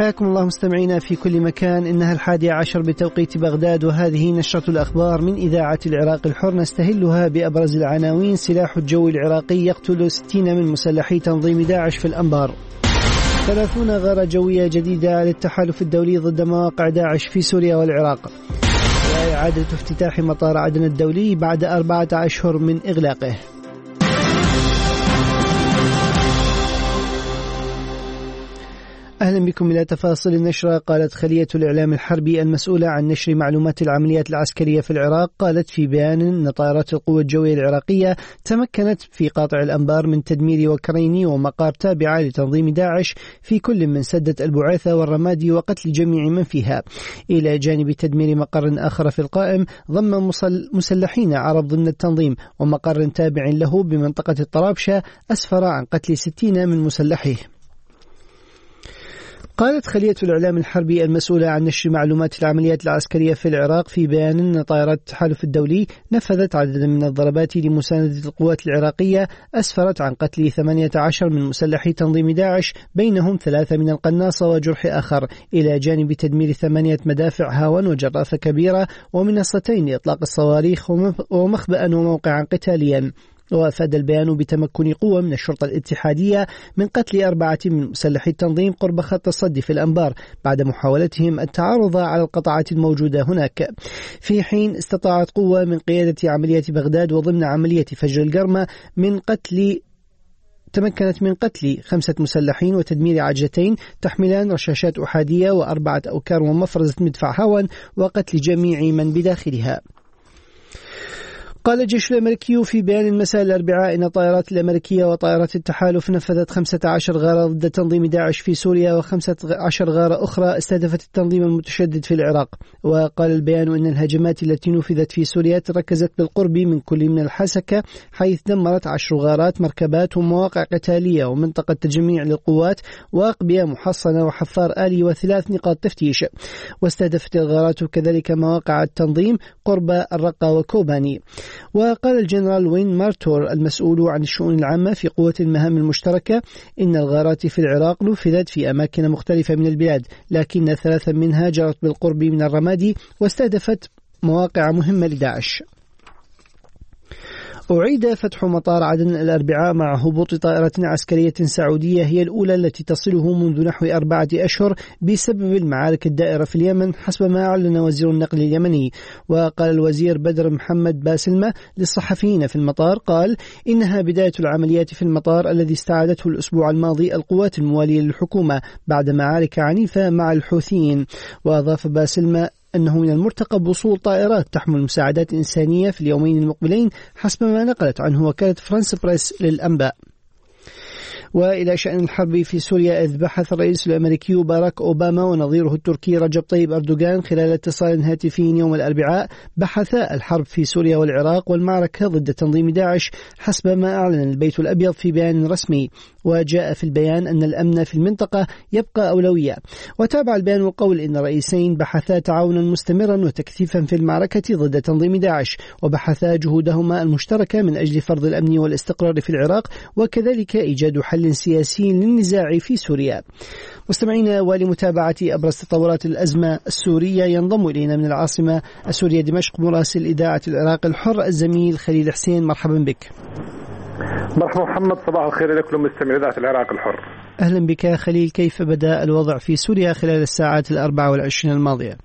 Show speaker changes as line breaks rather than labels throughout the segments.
حياكم الله مستمعينا في كل مكان. إنها 11 بتوقيت بغداد، وهذه نشرة الأخبار من إذاعة العراق الحر، نستهلها بأبرز العناوين. سلاح الجو العراقي يقتل 60 من مسلحي تنظيم داعش في الأنبار. 30 غارة جوية جديدة للتحالف الدولي ضد مواقع داعش في سوريا والعراق. وإعادة افتتاح مطار عدن الدولي بعد 4 أشهر من إغلاقه. أهلا بكم إلى تفاصيل النشرة. قالت خلية الإعلام الحربي المسؤولة عن نشر معلومات العمليات العسكرية في العراق، قالت في بيان أن طائرات القوة الجوية العراقية تمكنت في قاطع الأنبار من تدمير وكريني ومقار تابعة لتنظيم داعش في كل من سدة البعاثة والرمادي وقتل جميع من فيها، إلى جانب تدمير مقر آخر في القائم ضم مسلحين عرب ضمن التنظيم ومقر تابع له بمنطقة الطرابشة أسفر عن قتل 60 من مسلحيه. قالت خلية الإعلام الحربي المسؤولة عن نشر معلومات العمليات العسكرية في العراق في بيان أن طائرات التحالف الدولي نفذت عددا من الضربات لمساندة القوات العراقية أسفرت عن قتل 18 من مسلحي تنظيم داعش، بينهم 3 من القناصة وجرح آخر، إلى جانب تدمير 8 مدافع هاون وجرافة كبيرة ومنصتين لإطلاق الصواريخ ومخبأ وموقعا قتاليا. وأفاد البيان بتمكن قوة من الشرطة الاتحادية من قتل 4 من مسلحي التنظيم قرب خط الصد في الأنبار بعد محاولتهم التعرض على القطاعات الموجودة هناك، في حين استطاعت قوة من قيادة عملية بغداد وضمن عملية فجر القرمة تمكنت من قتل 5 مسلحين وتدمير عجلتين تحملان رشاشات أحادية و4 أوكار ومفرزة مدفع هاون وقتل جميع من بداخلها. قال الجيش الأمريكي في بيان المساء الأربعاء إن الطائرات الأمريكية وطائرات التحالف نفذت 15 غارة ضد تنظيم داعش في سوريا و15 غارة أخرى استهدفت التنظيم المتشدد في العراق. وقال البيان إن الهجمات التي نفذت في سوريا تركزت بالقرب من كل من الحسكة، حيث دمرت 10 غارات، مركبات ومواقع قتالية ومنطقة تجميع للقوات وأقبية محصنة وحفار آلي و3 نقاط تفتيش. واستهدفت الغارات كذلك مواقع التنظيم قرب الرقة وكوباني. وقال الجنرال وين مارتور المسؤول عن الشؤون العامة في قوة المهام المشتركة إن الغارات في العراق نفذت في أماكن مختلفة من البلاد، لكن 3 منها جرت بالقرب من الرمادي واستهدفت مواقع مهمة لداعش. أعيد فتح مطار عدن الأربعاء مع هبوط طائرة عسكرية سعودية هي الأولى التي تصله منذ نحو 4 أشهر بسبب المعارك الدائرة في اليمن، حسب ما أعلن وزير النقل اليمني. وقال الوزير بدر محمد باسلمة للصحفيين في المطار، قال إنها بداية العمليات في المطار الذي استعادته الأسبوع الماضي القوات الموالية للحكومة بعد معارك عنيفة مع الحوثيين. وأضاف باسلمة أنه من المرتقب وصول طائرات تحمل مساعدات إنسانية في اليومين المقبلين، حسب ما نقلت عنه وكالة فرانس بريس للأنباء. وإلى شأن الحرب في سوريا، إذ بحث الرئيس الأمريكي باراك أوباما ونظيره التركي رجب طيب أردوغان خلال اتصال هاتفي يوم الأربعاء بحثا الحرب في سوريا والعراق والمعركة ضد تنظيم داعش، حسب ما أعلن البيت الأبيض في بيان رسمي. وجاء في البيان أن الأمن في المنطقة يبقى أولوية. وتابع البيان القول إن الرئيسين بحثا تعاونا مستمرا وتكثيفا في المعركة ضد تنظيم داعش، وبحثا جهودهما المشتركة من أجل فرض الأمن والاستقرار في العراق، وكذلك إيجاد حل سياسي للنزاع في سوريا. مستمعينا، ولمتابعة أبرز تطورات الأزمة السورية ينضم إلينا من العاصمة السورية دمشق مراسل إذاعة العراق الحر الزميل خليل حسين. مرحبا بك.
مرحبا محمد، صباح الخير لكل مستمعي إذاعة العراق الحر.
أهلا بك خليل. كيف بدأ الوضع في سوريا خلال الساعات 24 الماضية؟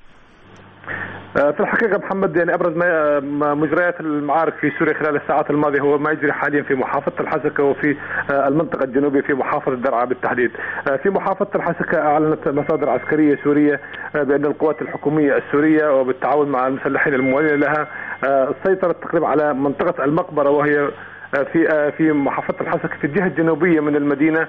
في الحقيقة محمد، يعني أبرز مجريات المعارك في سوريا خلال الساعات الماضية هو ما يجري حاليا في محافظة الحسكة وفي المنطقة الجنوبية في محافظة درعا بالتحديد. في محافظة الحسكة أعلنت مصادر عسكرية سورية بأن القوات الحكومية السورية وبالتعاون مع المسلحين الموالين لها سيطرت تقريبا على منطقة المقبرة، وهي في محافظة الحسكة في الجهة الجنوبية من المدينة،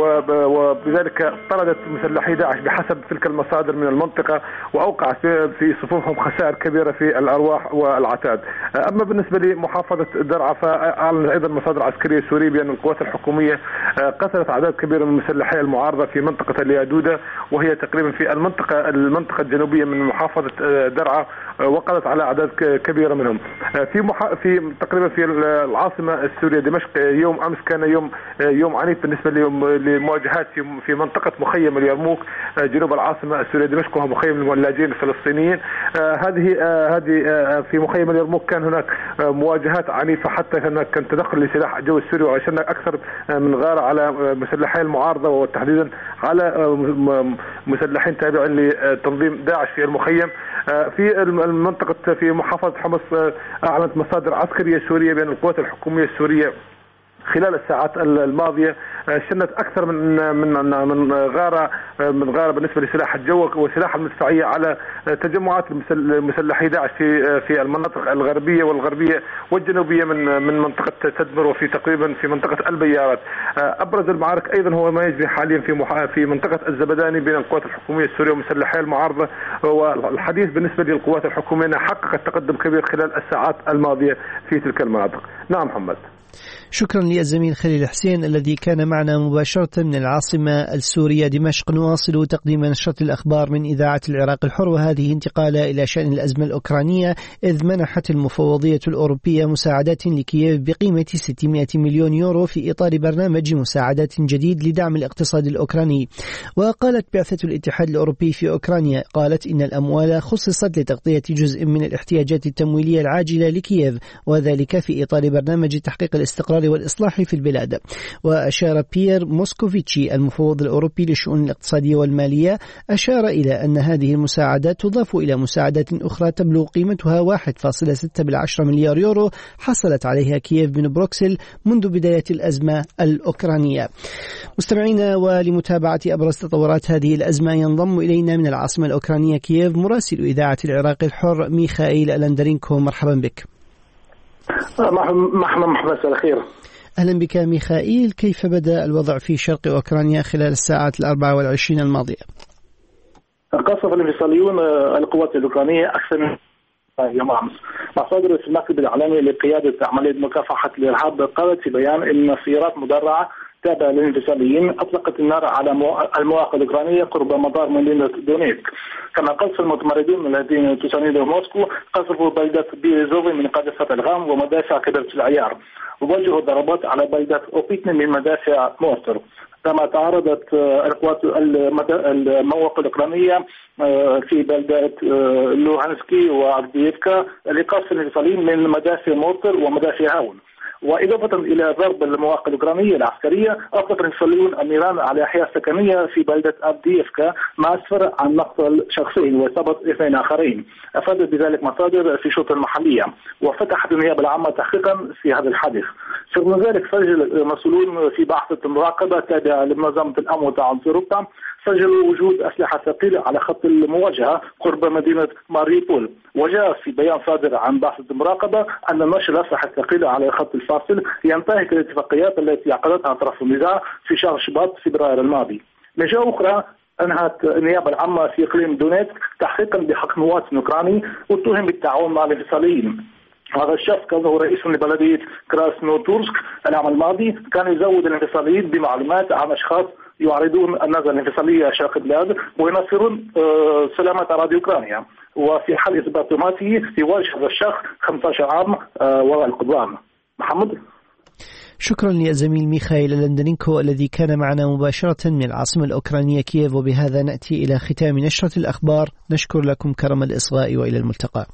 وبذلك طردت مسلحي داعش بحسب تلك المصادر من المنطقة، وأوقع في صفوفهم خسائر كبيرة في الأرواح والعتاد. أما بالنسبة لمحافظة درعا فأعلن أيضا مصادر عسكرية سورية بأن القوات الحكومية قتلت أعداد كبيرة من مسلحي المعارضة في منطقة اليادودة، وهي تقريبا في المنطقة الجنوبية من محافظة درعا، وقضت على أعداد كبيرة منهم. في تقريبا في العاصمة سوريا دمشق. يوم أمس كان يوم عنيف بالنسبة لمواجهات في منطقة مخيم اليرموك جنوب العاصمة السورية دمشق، وهو مخيم الملاجئين الفلسطينيين. هذه في مخيم اليرموك كان هناك مواجهات عنيفة، حتى هناك كان تدخل لسلاح الجو السوري، وعشان أكثر من غارة على مسلحي المعارضة، وتحديدا على مسلحين تابعين لتنظيم داعش في المخيم. في المنطقة في محافظة حمص أعلنت مصادر عسكرية سورية بأن القوات الحكومية السورية خلال الساعات الماضية شنت أكثر من غارة بالنسبة لسلاح الجو وسلاح المدفعية على تجمعات مسلحي داعش في المناطق الغربية والجنوبية من منطقة تدمر، وفي تقريبا في منطقة البيارات. أبرز المعارك أيضا هو ما يجري حاليا في منطقة الزبداني بين القوات الحكومية السورية ومسلحي المعارضة. والحديث بالنسبة للقوات الحكومية أنها حققت تقدم كبير خلال الساعات الماضية في تلك المناطق. نعم محمد.
شكرا للزميل خليل حسين الذي كان معنا مباشرة من العاصمة السورية دمشق. نواصل تقديم نشرة الأخبار من إذاعة العراق الحر، وهذه انتقالة إلى شأن الأزمة الأوكرانية، إذ منحت المفوضية الأوروبية مساعدات لكييف بقيمة 600 مليون يورو في إطار برنامج مساعدات جديد لدعم الاقتصاد الأوكراني. وقالت بعثة الاتحاد الأوروبي في أوكرانيا قالت إن الأموال خصصت لتغطية جزء من الاحتياجات التمويلية العاجلة لكييف، وذلك في إطار برنامج تحقيق الاستقرار والإصلاح في البلاد. وأشار بيير موسكوفيتشي المفوض الأوروبي للشؤون الاقتصادية والمالية أشار إلى أن هذه المساعدات تضاف إلى مساعدات أخرى تبلغ قيمتها 1.6 مليار يورو حصلت عليها كييف من بروكسل منذ بداية الأزمة الأوكرانية. مستمعينا، ولمتابعة أبرز تطورات هذه الأزمة ينضم إلينا من العاصمة الأوكرانية كييف مراسل إذاعة العراق الحر ميخائيل ألندرينكو. مرحبا بك.
مساء الخير.
أهلا بك ميخائيل. كيف بدأ الوضع في شرق أوكرانيا خلال الساعات 24 الماضية؟
قصف الانفصاليون القوات الأوكرانية أكثر من يوم أمس. مصادر في المكتب الإعلامي لقيادة عملية مكافحة الإرهاب قالت في بيان أن سيارات مدرعة تابعة للانفصاليين أطلقت النار على المواقع الأوكرانية قرب مطار مدينة دونيتسك. كما قصف المتمردون الذين تساندهم موسكو قصفوا بلدة بيريزوفي من قاذفات الغام ومدافع كبيرة العيار، ووجهوا ضربات على بلدة أوبيتن من مدافع مورتر. كما تعرضت القوات المواقع الأوكرانية في بلدة لوهانسكي وأفدييفكا لقصف الانفصاليين من مدافع مورتر ومدافع هاون. وإضافة إلى ضرب المواقع الأوكرانية العسكرية، أطلق الانفصاليون النيران على أحياء سكنية في بلدة أفدييفكا ما أسفر عن مقتل شخصين وإصابة 2 آخرين. أفادت بذلك مصادر في الشرطة المحلية، وفتحت النيابة العامة تحقيقا في هذا الحادث. رغم ذلك سجل مسؤولون في بعثة المراقبة التابعة لمنظمة الأمن والتعاون في أوروبا سجلوا وجود أسلحة ثقيلة على خط المواجهة قرب مدينة ماريوبول. وجاء في بيان صادر عن بعثة المراقبة أن نشر الأسلحة الثقيلة على خط الفاصل ينتهك الاتفاقيات التي عقدتها أطراف النزاع في شهر شباط فبراير الماضي. من جهة أخرى، أنهت النيابة العامة في إقليم دونيتسك تحقيقا بحق مواطن أوكراني واتهم بالتعاون مع الانفصاليين. هذا الشخص كان هو رئيس لبلدية كراسنوتورسك العام الماضي، كان يزود الانفصاليين بمعلومات عن أشخاص يعرضون النزعة الانفصالية شرق البلاد وينصرون سلامة أراضي أوكرانيا. وفي حال إثبات تهمته يواجه هذا الشخص 15 عام وراء القضبان. محمد.
شكرا للزميل ميخائيل ألندرينكو الذي كان معنا مباشرة من العاصمة الأوكرانية كييف. وبهذا نأتي إلى ختام نشرة الأخبار. نشكر لكم كرم الإصغاء وإلى الملتقى.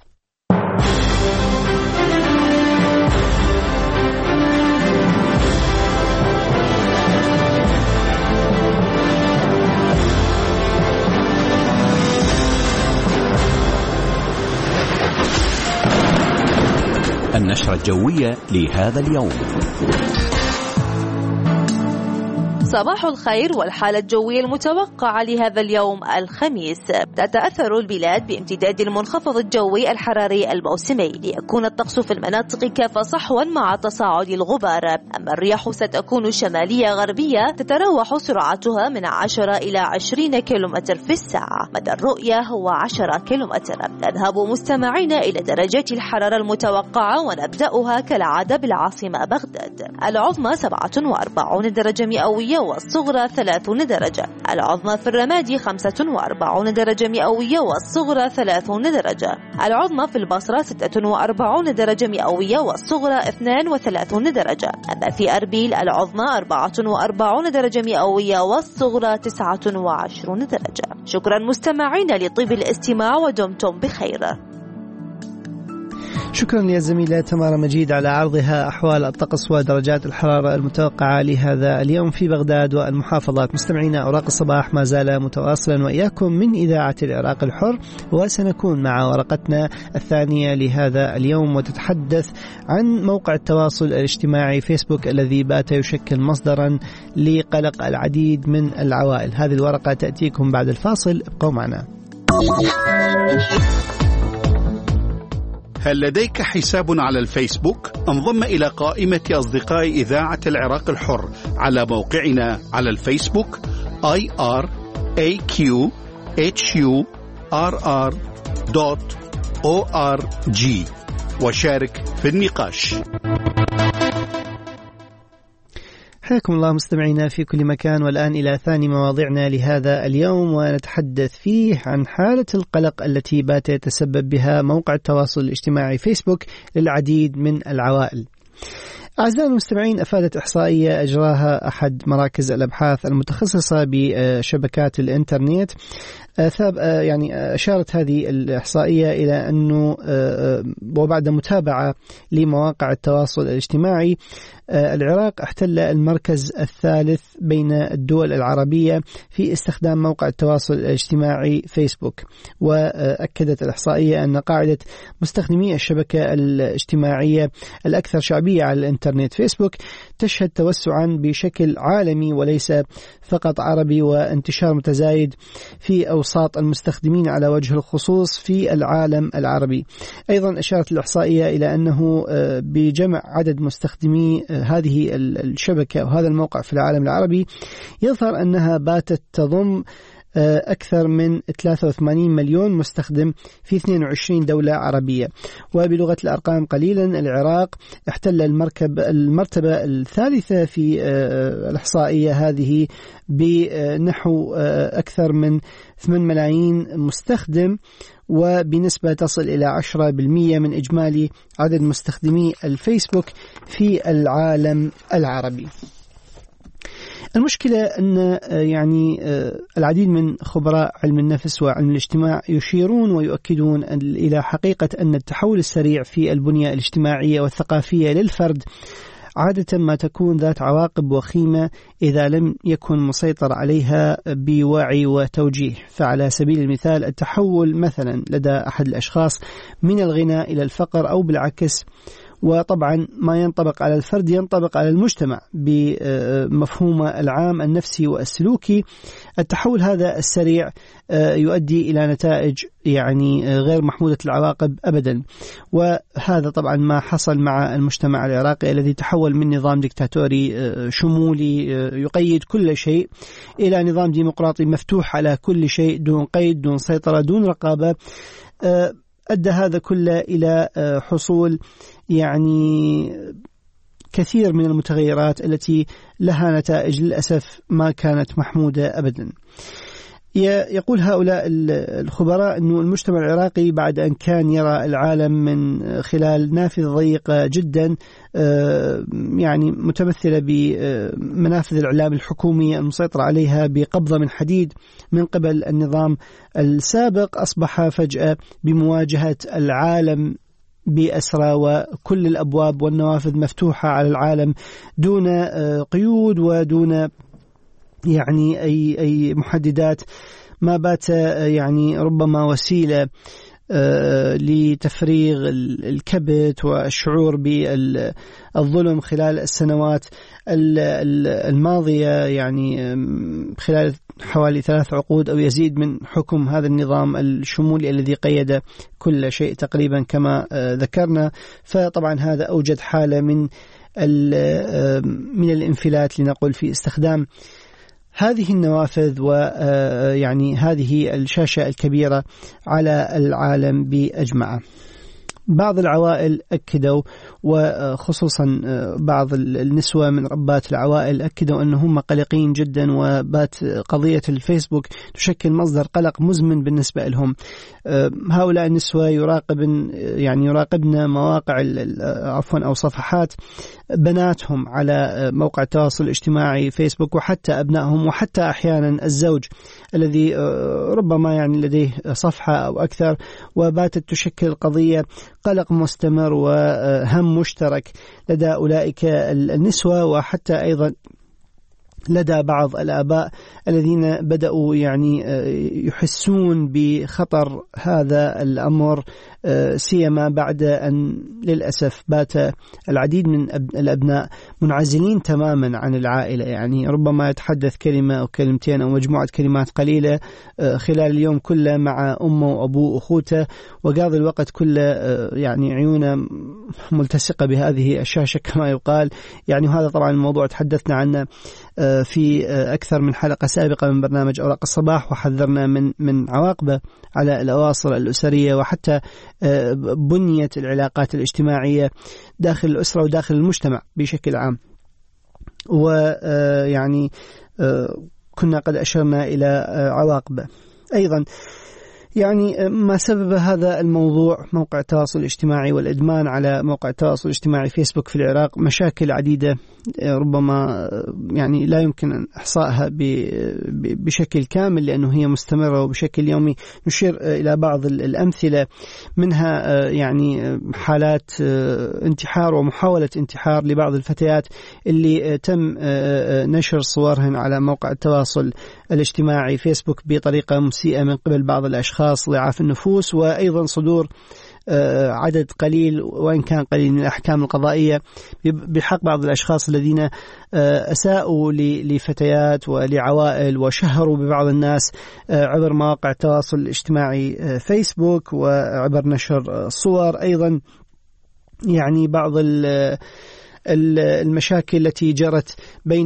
النشرة الجوية لهذا اليوم.
صباح الخير. والحالة الجوية المتوقعة لهذا اليوم الخميس: تتأثر البلاد بامتداد المنخفض الجوي الحراري الموسمي، ليكون الطقس في المناطق كافة صحوا مع تصاعد الغبار. أما الرياح ستكون شمالية غربية تتراوح سرعتها من 10 إلى 20 كيلومتر في الساعة. مدى الرؤية هو 10 كيلومتر. نذهب مستمعين إلى درجات الحرارة المتوقعة، ونبدأها كالعادة بالعاصمة بغداد. العظمى 47 درجة مئوية، مئوية والصغرى 30 درجة. العظمى في الرمادي 45 درجة مئوية والصغرى 30 درجة. العظمى في البصرة 46 درجة مئوية والصغرى 32 درجة. أما في أربيل العظمى 44 درجة مئوية والصغرى 29 درجة. شكرا مستمعين لطيب الاستماع ودمتم بخير.
شكرا للزميلة تمارا مجيد على عرضها أحوال الطقس ودرجات الحرارة المتوقعة لهذا اليوم في بغداد والمحافظات. مستمعينا، أوراق الصباح ما زال متواصلا وإياكم من إذاعة العراق الحر، وسنكون مع ورقتنا الثانية لهذا اليوم، وتتحدث عن موقع التواصل الاجتماعي فيسبوك الذي بات يشكل مصدرا لقلق العديد من العوائل. هذه الورقة تأتيكم بعد الفاصل، ابقوا معنا.
هل لديك حساب على الفيسبوك؟ انضم إلى قائمة أصدقاء إذاعة العراق الحر على موقعنا على الفيسبوك iraqhurr.org وشارك في النقاش.
حياكم الله مستمعينا في كل مكان، والآن إلى ثاني مواضيعنا لهذا اليوم، ونتحدث فيه عن حالة القلق التي بات يتسبب بها موقع التواصل الاجتماعي فيسبوك للعديد من العوائل. أعزائي المستمعين، أفادت إحصائية أجراها أحد مراكز الأبحاث المتخصصة بشبكات الإنترنت، أشارت هذه الإحصائية إلى أنه وبعد متابعة لمواقع التواصل الاجتماعي العراق احتل المركز الثالث بين الدول العربية في استخدام موقع التواصل الاجتماعي فيسبوك. وأكدت الإحصائية أن قاعدة مستخدمي الشبكة الاجتماعية الأكثر شعبية على الإنترنت فيسبوك تشهد توسعا بشكل عالمي وليس فقط عربي، وانتشار متزايد في أوساط المستخدمين على وجه الخصوص في العالم العربي. أيضا أشارت الإحصائية إلى أنه بجمع عدد مستخدمي هذه الشبكة وهذا الموقع في العالم العربي يظهر أنها باتت تضم أكثر من 83 مليون مستخدم في 22 دولة عربية. وبلغة الأرقام قليلا، العراق احتل المرتبة الثالثة في الإحصائية هذه بنحو أكثر من 8 ملايين مستخدم، وبنسبة تصل إلى 10% من إجمالي عدد مستخدمي الفيسبوك في العالم العربي. المشكلة أن العديد من خبراء علم النفس وعلم الاجتماع يشيرون ويؤكدون إلى حقيقة أن التحول السريع في البنية الاجتماعية والثقافية للفرد عادة ما تكون ذات عواقب وخيمة إذا لم يكن مسيطر عليها بوعي وتوجيه. فعلى سبيل المثال، التحول مثلا لدى أحد الأشخاص من الغنى إلى الفقر أو بالعكس، وطبعا ما ينطبق على الفرد ينطبق على المجتمع بمفهومه العام النفسي والسلوكي. التحول هذا السريع يؤدي إلى نتائج غير محمودة العواقب أبدا، وهذا طبعا ما حصل مع المجتمع العراقي الذي تحول من نظام ديكتاتوري شمولي يقيد كل شيء إلى نظام ديمقراطي مفتوح على كل شيء دون قيد، دون سيطرة، دون رقابة. أدى هذا كله إلى حصول كثير من المتغيرات التي لها نتائج للأسف ما كانت محمودة أبدا. يقول هؤلاء الخبراء أن المجتمع العراقي بعد أن كان يرى العالم من خلال نافذة ضيقة جدا متمثلة بمنافذ الإعلام الحكومية المسيطرة عليها بقبضة من حديد من قبل النظام السابق، أصبح فجأة بمواجهة العالم بأسرى وكل الأبواب والنوافذ مفتوحة على العالم دون قيود ودون أي محددات، ما بات ربما وسيلة لتفريغ الكبت والشعور بالظلم خلال السنوات الماضية، خلال حوالي 3 عقود أو يزيد من حكم هذا النظام الشمولي الذي قيد كل شيء تقريبا كما ذكرنا. فطبعا هذا أوجد حالة من الانفلات لنقول في استخدام هذه النوافذ هذه الشاشة الكبيرة على العالم بأجمعه. بعض العوائل أكدوا، وخصوصا بعض النسوة من ربات العوائل أكدوا أنهم قلقين جدا، وبات قضية الفيسبوك تشكل مصدر قلق مزمن بالنسبة لهم. هؤلاء النسوة يراقبن مواقع أو صفحات بناتهم على موقع التواصل الاجتماعي فيسبوك، وحتى أبنائهم، وحتى أحيانا الزوج الذي ربما لديه صفحة أو أكثر، وباتت تشكل القضية قلق مستمر وهم مشترك لدى أولئك النسوة، وحتى أيضا لدى بعض الآباء الذين بدأوا يحسون بخطر هذا الأمر، سيما بعد أن للأسف بات العديد من الأبناء منعزلين تماما عن العائلة. ربما يتحدث كلمة أو كلمتين أو مجموعة كلمات قليلة خلال اليوم كله مع أمه وأبوه وأخوته، وقاضي الوقت كله عيونه ملتصقة بهذه الشاشة كما يقال. وهذا طبعا الموضوع تحدثنا عنه في أكثر من حلقة سابقة من برنامج أوراق الصباح، وحذرنا من عواقبه على الأواصر الأسرية، وحتى بنية العلاقات الاجتماعية داخل الأسرة وداخل المجتمع بشكل عام. كنا قد أشرنا إلى عواقبه أيضا. ما سبب هذا الموضوع موقع التواصل الاجتماعي والإدمان على موقع التواصل الاجتماعي فيسبوك في العراق؟ مشاكل عديدة ربما لا يمكن أن إحصائها بشكل كامل لأنه هي مستمرة وبشكل يومي. نشير إلى بعض الأمثلة منها حالات انتحار ومحاولة انتحار لبعض الفتيات اللي تم نشر صورهن على موقع التواصل الاجتماعي فيسبوك بطريقة مسيئة من قبل بعض الأشخاص ضعاف النفوس، وأيضا صدور عدد قليل وإن كان قليل من الأحكام القضائية بحق بعض الأشخاص الذين أساءوا لفتيات ولعوائل وشهروا ببعض الناس عبر مواقع التواصل الاجتماعي فيسبوك وعبر نشر صور. أيضا بعض المشاكل التي جرت بين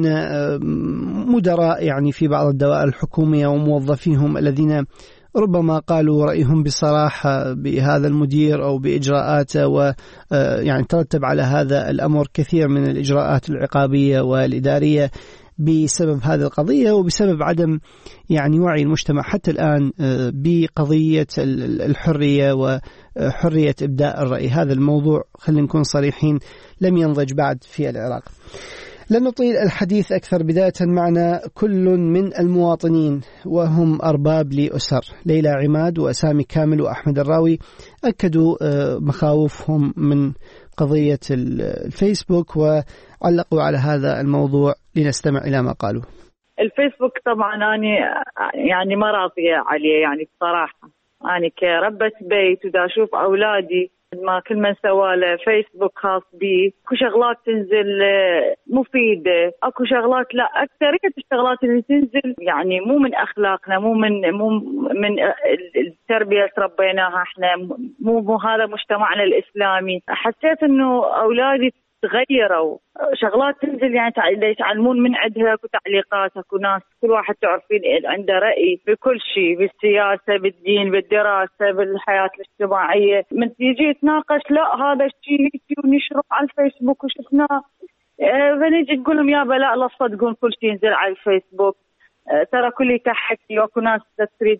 مدراء في بعض الدوائر الحكومية وموظفيهم الذين ربما قالوا رأيهم بصراحة بهذا المدير أو بإجراءاته، ترتب على هذا الأمر كثير من الإجراءات العقابية والإدارية بسبب هذه القضية، وبسبب عدم وعي المجتمع حتى الآن بقضية الحرية وحرية إبداء الرأي. هذا الموضوع خلينا نكون صريحين لم ينضج بعد في العراق. لن نطيل الحديث أكثر. بداية معنا كل من المواطنين وهم أرباب لأسر، ليلى عماد وأسامي كامل وأحمد الراوي، أكدوا مخاوفهم من قضية الفيسبوك وعلقوا على هذا الموضوع. لنستمع إلى ما قالوا.
الفيسبوك طبعا أنا ما راضية عليه بصراحة. أنا كربة بيت ودا أشوف أولادي ما كل من سواله فيسبوك خاص بي، اكو شغلات تنزل مفيدة، اكو شغلات لا، أكثرية الشغلات اللي تنزل مو من أخلاقنا، مو من التربية تربيناها احنا، مو هذا مجتمعنا الإسلامي. حسيت إنه أولادي تغيروا، شغلات تنزل يتعلمون من عندها، اكو تعليقات، اكو ناس كل واحد تعرفين عنده رأي بكل شيء، بالسياسة، بالدين، بالدراسة، بالحياة الاجتماعية. من تيجي تناقش لا هذا الشيء ونشره على الفيسبوك وشفناه، فنيجي نقول لهم يا بلا لا تصدقون كل شيء ينزل على الفيسبوك، ترى كل تحكي، واكو ناس تريد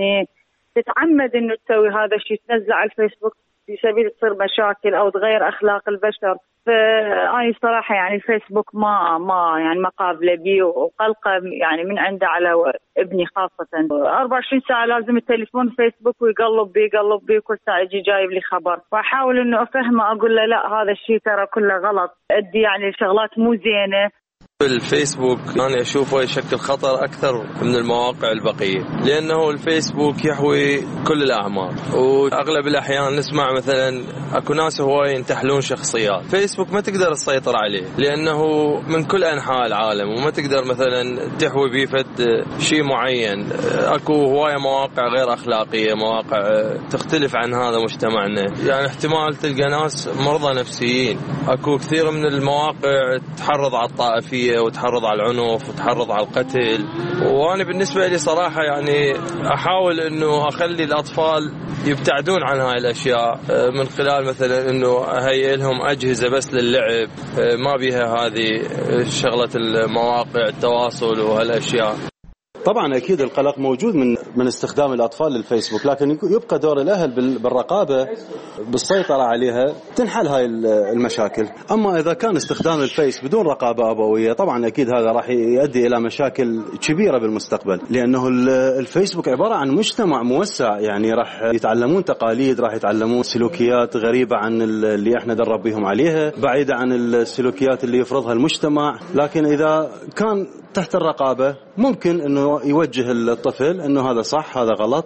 تتعمد انه تسوي هذا الشيء، تنزل على الفيسبوك في سبيل تصير مشاكل او تغير اخلاق البشر. فأنا صراحة الفيسبوك ما قابلة بي، وقلقة من عنده على ابني خاصة. 24 ساعة لازم التليفون فيسبوك ويقلب بي كل ساعة يجي جايب لي خبر، فأحاول إنه أفهمه، أقول له لا هذا الشيء ترى كله غلط، أدي شغلات مو زينة.
الفيسبوك أنا أشوفه يشكل خطر أكثر من المواقع البقية، لأنه الفيسبوك يحوي كل الأعمار، وأغلب الأحيان نسمع مثلا أكو ناس هواي ينتحلون شخصيات. فيسبوك ما تقدر تسيطر عليه لأنه من كل أنحاء العالم، وما تقدر مثلا تحوي بيفت شيء معين. أكو هواي مواقع غير أخلاقية، مواقع تختلف عن هذا مجتمعنا، احتمال تلقى ناس مرضى نفسيين. أكو كثير من المواقع تحرض على الطائفية العنصرية وتحرض على العنف وتحرض على القتل. وأنا بالنسبة لي صراحة يعني أحاول أنه أخلي الأطفال يبتعدون عن هاي الأشياء من خلال مثلا أنه هي لهم أجهزة بس للعب، ما بيها هذه شغلة المواقع التواصل وهالأشياء.
طبعا أكيد القلق موجود من استخدام الأطفال للفيسبوك، لكن يبقى دور الأهل بالرقابة بالسيطرة عليها تنحل هاي المشاكل. أما إذا كان استخدام الفيس بدون رقابة أبوية طبعا أكيد هذا راح يؤدي إلى مشاكل كبيرة بالمستقبل، لأنه الفيسبوك عبارة عن مجتمع موسع، يعني راح يتعلمون تقاليد، راح يتعلمون سلوكيات غريبة عن اللي احنا دربيهم عليها، بعيدة عن السلوكيات اللي يفرضها المجتمع. لكن إذا كان تحت الرقابة ممكن أنه يوجه الطفل أنه هذا صح هذا غلط.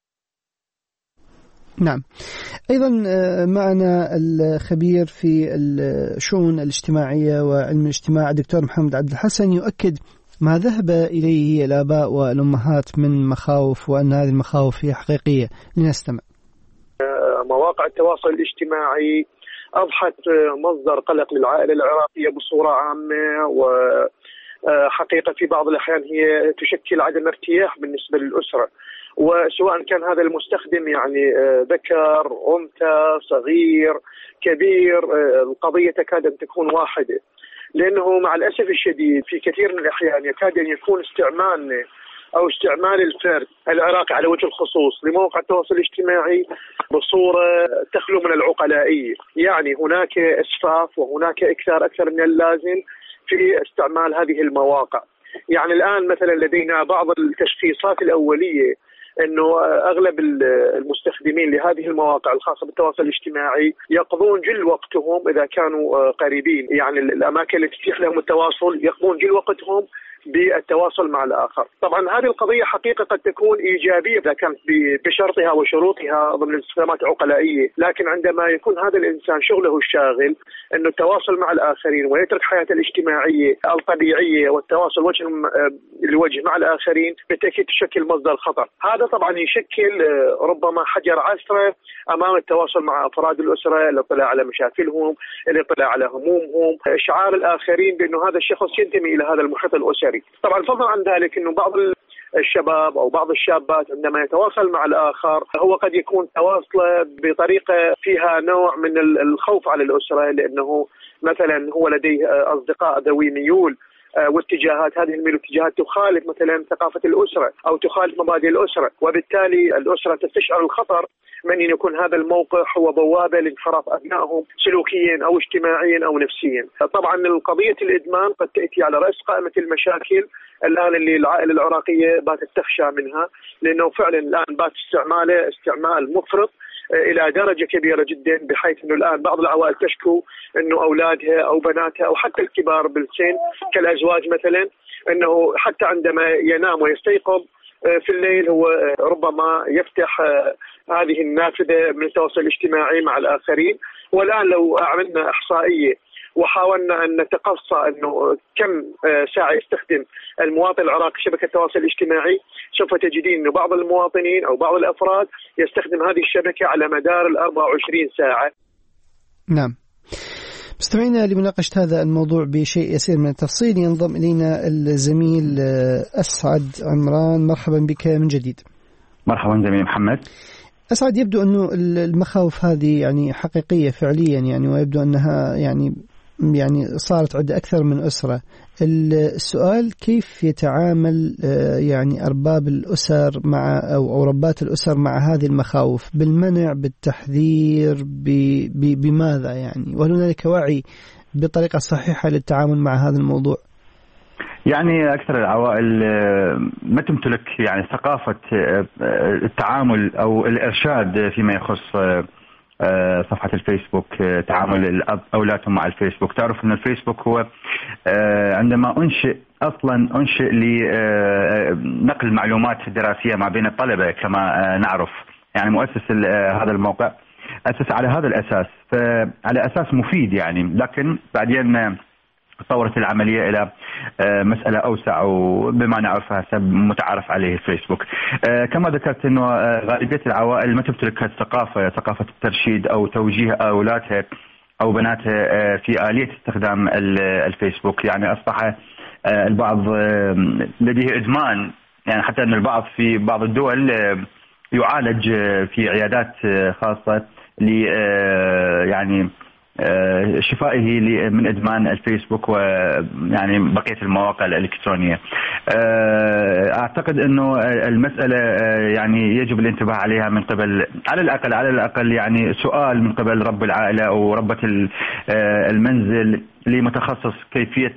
نعم. أيضا معنا الخبير في الشؤون الاجتماعية وعلم الاجتماع الدكتور محمد عبد الحسن يؤكد ما ذهب إليه الآباء والأمهات من مخاوف، وأن هذه المخاوف هي حقيقية. لنستمع.
مواقع التواصل الاجتماعي أضحت مصدر قلق للعائلة العراقية بصورة عامة، وحقيقة في بعض الأحيان هي تشكل عدم ارتياح بالنسبة للأسرة، وسواء كان هذا المستخدم يعني ذكر، أنثى، صغير، كبير، القضية تكاد أن تكون واحدة. لأنه مع الأسف الشديد في كثير من الأحيان يكاد أن يكون استعمال الفرد العراقي على وجه الخصوص لمواقع التواصل الاجتماعي بصورة تخلو من العقلائية. يعني هناك إسفاف وهناك أكثر من اللازم في استعمال هذه المواقع. يعني الآن مثلا لدينا بعض التشخيصات الأولية أنه أغلب المستخدمين لهذه المواقع الخاصة بالتواصل الاجتماعي يقضون جل وقتهم إذا كانوا قريبين، يعني الأماكن التي تتيح لهم التواصل يقضون جل وقتهم بالتواصل مع الآخر. طبعا هذه القضية حقيقة قد تكون إيجابية إذا كانت بشرطها وشروطها ضمن استخدامات عقلائية، لكن عندما يكون هذا الإنسان شغله الشاغل أنه التواصل مع الآخرين ويترك حياته الاجتماعية الطبيعية والتواصل وجه لوجه مع الآخرين، بالتأكيد تشكل مصدر خطر. هذا طبعا يشكل ربما حجر عثرة أمام التواصل مع أفراد الأسرة، الاطلاع على مشاكلهم، الاطلاع على همومهم، إشعار الآخرين بأنه هذا الشخص ينتمي إلى هذا المحيط الأسري. طبعا فضلا عن ذلك أنه بعض الشباب أو بعض الشابات عندما يتواصل مع الآخر هو قد يكون تواصله بطريقة فيها نوع من الخوف على الأسرة، لأنه مثلا هو لديه أصدقاء ذوي ميول واتجاهات، هذه الاتجاهات تخالف مثلا ثقافة الأسرة أو تخالف مبادئ الأسرة، وبالتالي الأسرة تستشعر الخطر من أن يكون هذا الموقع هو بوابة لانحراف أبنائهم سلوكيا أو اجتماعيا أو نفسيا. طبعا قضية الإدمان قد تأتي على رأس قائمة المشاكل الآن اللي العائلة العراقية باتت تخشى منها، لأنه فعلا الآن بات استعماله استعمال مفرط إلى درجة كبيرة جدا، بحيث أنه الآن بعض العوائل تشكو أنه أولادها أو بناتها أو حتى الكبار بالسن كالأزواج مثلا، أنه حتى عندما ينام ويستيقظ في الليل هو ربما يفتح هذه النافذة من التواصل الاجتماعي مع الآخرين. والآن لو عملنا إحصائية وحاولنا أن نتقصى أنه كم ساعة يستخدم المواطن العراقي شبكة التواصل الاجتماعي، سوف تجدين أن بعض المواطنين أو بعض الأفراد يستخدم هذه الشبكة على مدار 24 ساعة.
نعم. مستمعينا لمناقشة هذا الموضوع بشيء يسير من التفصيل ينضم إلينا الزميل أسعد عمران. مرحبا بك من جديد.
مرحبا زميلي محمد.
أسعد، يبدو أنه المخاوف هذه يعني حقيقية فعليا، يعني ويبدو أنها يعني صارت عند أكثر من أسرة. السؤال كيف يتعامل يعني أرباب الأسر مع أو ربات الأسر مع هذه المخاوف؟ بالمنع، بالتحذير، بماذا يعني؟ وهل هنالك وعي بطريقة صحيحة للتعامل مع هذا الموضوع؟
يعني أكثر العوائل ما تمتلك يعني ثقافة التعامل أو الإرشاد فيما يخص صفحة الفيسبوك، تعامل أولادهم مع الفيسبوك. تعرف أن الفيسبوك هو عندما أنشئ لنقل معلومات دراسية ما بين الطلبة كما نعرف، يعني مؤسس هذا الموقع أسس على هذا الأساس، فعلى أساس مفيد يعني، لكن بعدين تطورت العملية إلى مسألة أوسع وبما نعرفها متعارف عليه الفيسبوك. كما ذكرت أنه غالبية العوائل ما تمتلك ثقافة الترشيد أو توجيه أولادها أو بناتها في آلية استخدام الفيسبوك. يعني أصبح البعض لديه إدمان، يعني حتى أن البعض في بعض الدول يعالج في عيادات خاصة يعني شفائه من إدمان الفيسبوك ويعني بقية المواقع الإلكترونية. أعتقد أنه المسألة يعني يجب الانتباه عليها من قبل على الأقل يعني سؤال من قبل رب العائلة أو ربة المنزل لمتخصص كيفية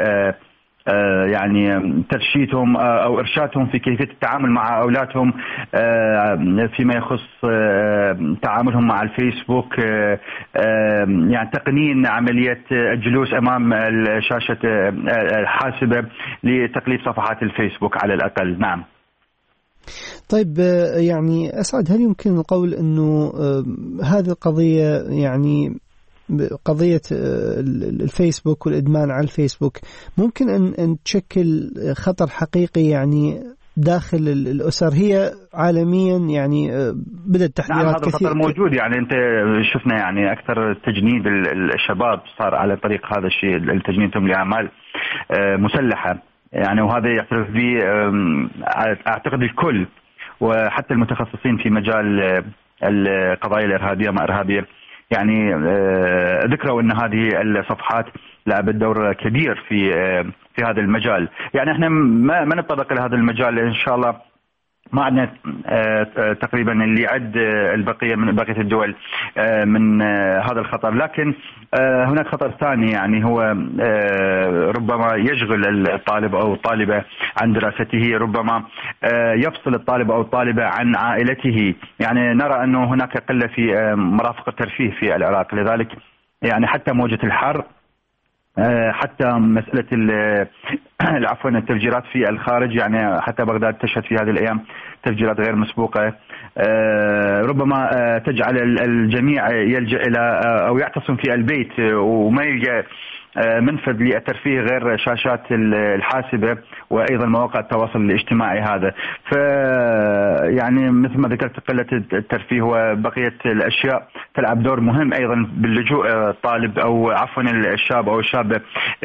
يعني ترشيدهم أو إرشادهم في كيفية التعامل مع أولادهم فيما يخص تعاملهم مع الفيسبوك، يعني تقنين عملية الجلوس أمام شاشة الحاسبة لتقليب صفحات الفيسبوك على الأقل. نعم.
طيب يعني أسعد، هل يمكن القول أنه هذه القضية يعني قضية الفيسبوك والإدمان على الفيسبوك ممكن أن تشكل خطر حقيقي يعني داخل الأسر؟ هي عالميا يعني بدأت تحذيرات
كثيرة. هذا الخطر موجود، يعني أنت شفنا يعني أكثر تجنيد الشباب صار على طريق هذا الشيء، التجنيدهم لأعمال مسلحة يعني، وهذا يعترف به أعتقد الكل وحتى المتخصصين في مجال القضايا الإرهابية ما إرهابية، يعني ذكروا أن هذه الصفحات لعبت دور كبير في هذا المجال. يعني احنا ما نتطرق لهذا المجال ان شاء الله، ما عندنا تقريبا اللي يعد البقية من بقية الدول من هذا الخطر، لكن هناك خطر ثاني يعني هو ربما يشغل الطالب أو الطالبة عن دراسته، ربما يفصل الطالب أو الطالبة عن عائلته. يعني نرى أنه هناك قلة في مرافق الترفيه في العراق، لذلك يعني حتى موجة الحر، حتى مسألة التفجيرات في الخارج، يعني حتى بغداد تشهد في هذه الأيام تفجيرات غير مسبوقة، ربما تجعل الجميع يلجأ إلى أو يعتصم في البيت وما يلقى منفذ للترفيه غير شاشات الحاسبة وأيضا مواقع التواصل الاجتماعي. هذا يعني مثل ما ذكرت قلة الترفيه وبقية الأشياء تلعب دور مهم أيضا باللجوء الطالب أو عفوا الشاب أو الشابة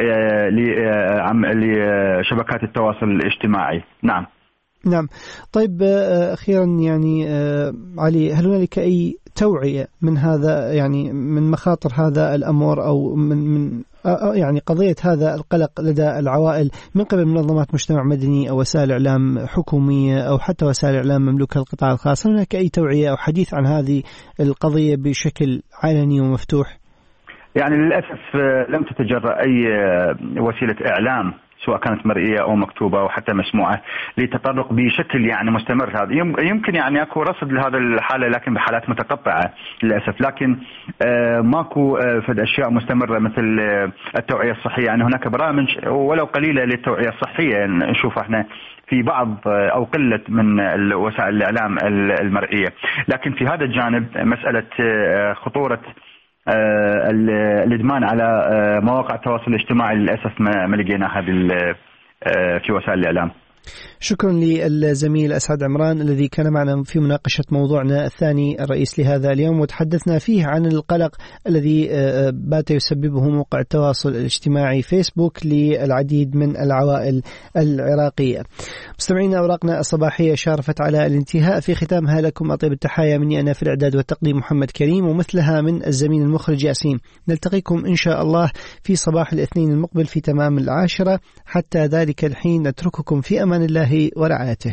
لشبكات التواصل الاجتماعي. نعم.
نعم. طيب أخيرا يعني علي، هل هنالك أي توعية من هذا يعني من مخاطر هذا الأمر أو من يعني قضية هذا القلق لدى العوائل من قبل منظمات مجتمع مدني أو وسائل إعلام حكومية أو حتى وسائل إعلام مملوكة للقطاع الخاص؟ هناك أي توعية أو حديث عن هذه القضية بشكل علني ومفتوح؟
يعني للأسف لم تتجرأ أي وسيلة إعلام سواء كانت مرئية أو مكتوبة أو حتى مسموعة لتطرق بشكل يعني مستمر. هذا يمكن يعني أكو رصد لهذا الحالة لكن بحالات متقطعة للأسف، لكن ماكو فد أشياء مستمرة مثل التوعية الصحية. يعني هناك برامج ولو قليلة للتوعية الصحية نشوف احنا في بعض أو قلة من وسائل الإعلام المرئية، لكن في هذا الجانب مسألة خطورة الإدمان على مواقع التواصل الاجتماعي للأسف ما لقيناها في وسائل الإعلام.
شكرا للزميل أسعد عمران الذي كان معنا في مناقشة موضوعنا الثاني الرئيس لهذا اليوم، وتحدثنا فيه عن القلق الذي بات يسببه موقع التواصل الاجتماعي فيسبوك للعديد من العوائل العراقية. مستمعينا، أوراقنا الصباحية شارفت على الانتهاء، في ختامها لكم أطيب التحايا مني أنا في الإعداد والتقديم محمد كريم، ومثلها من الزميل المخرج ياسين. نلتقيكم إن شاء الله في صباح الاثنين المقبل في تمام 10. حتى ذلك الحين نترككم في أمان الله ورعايته.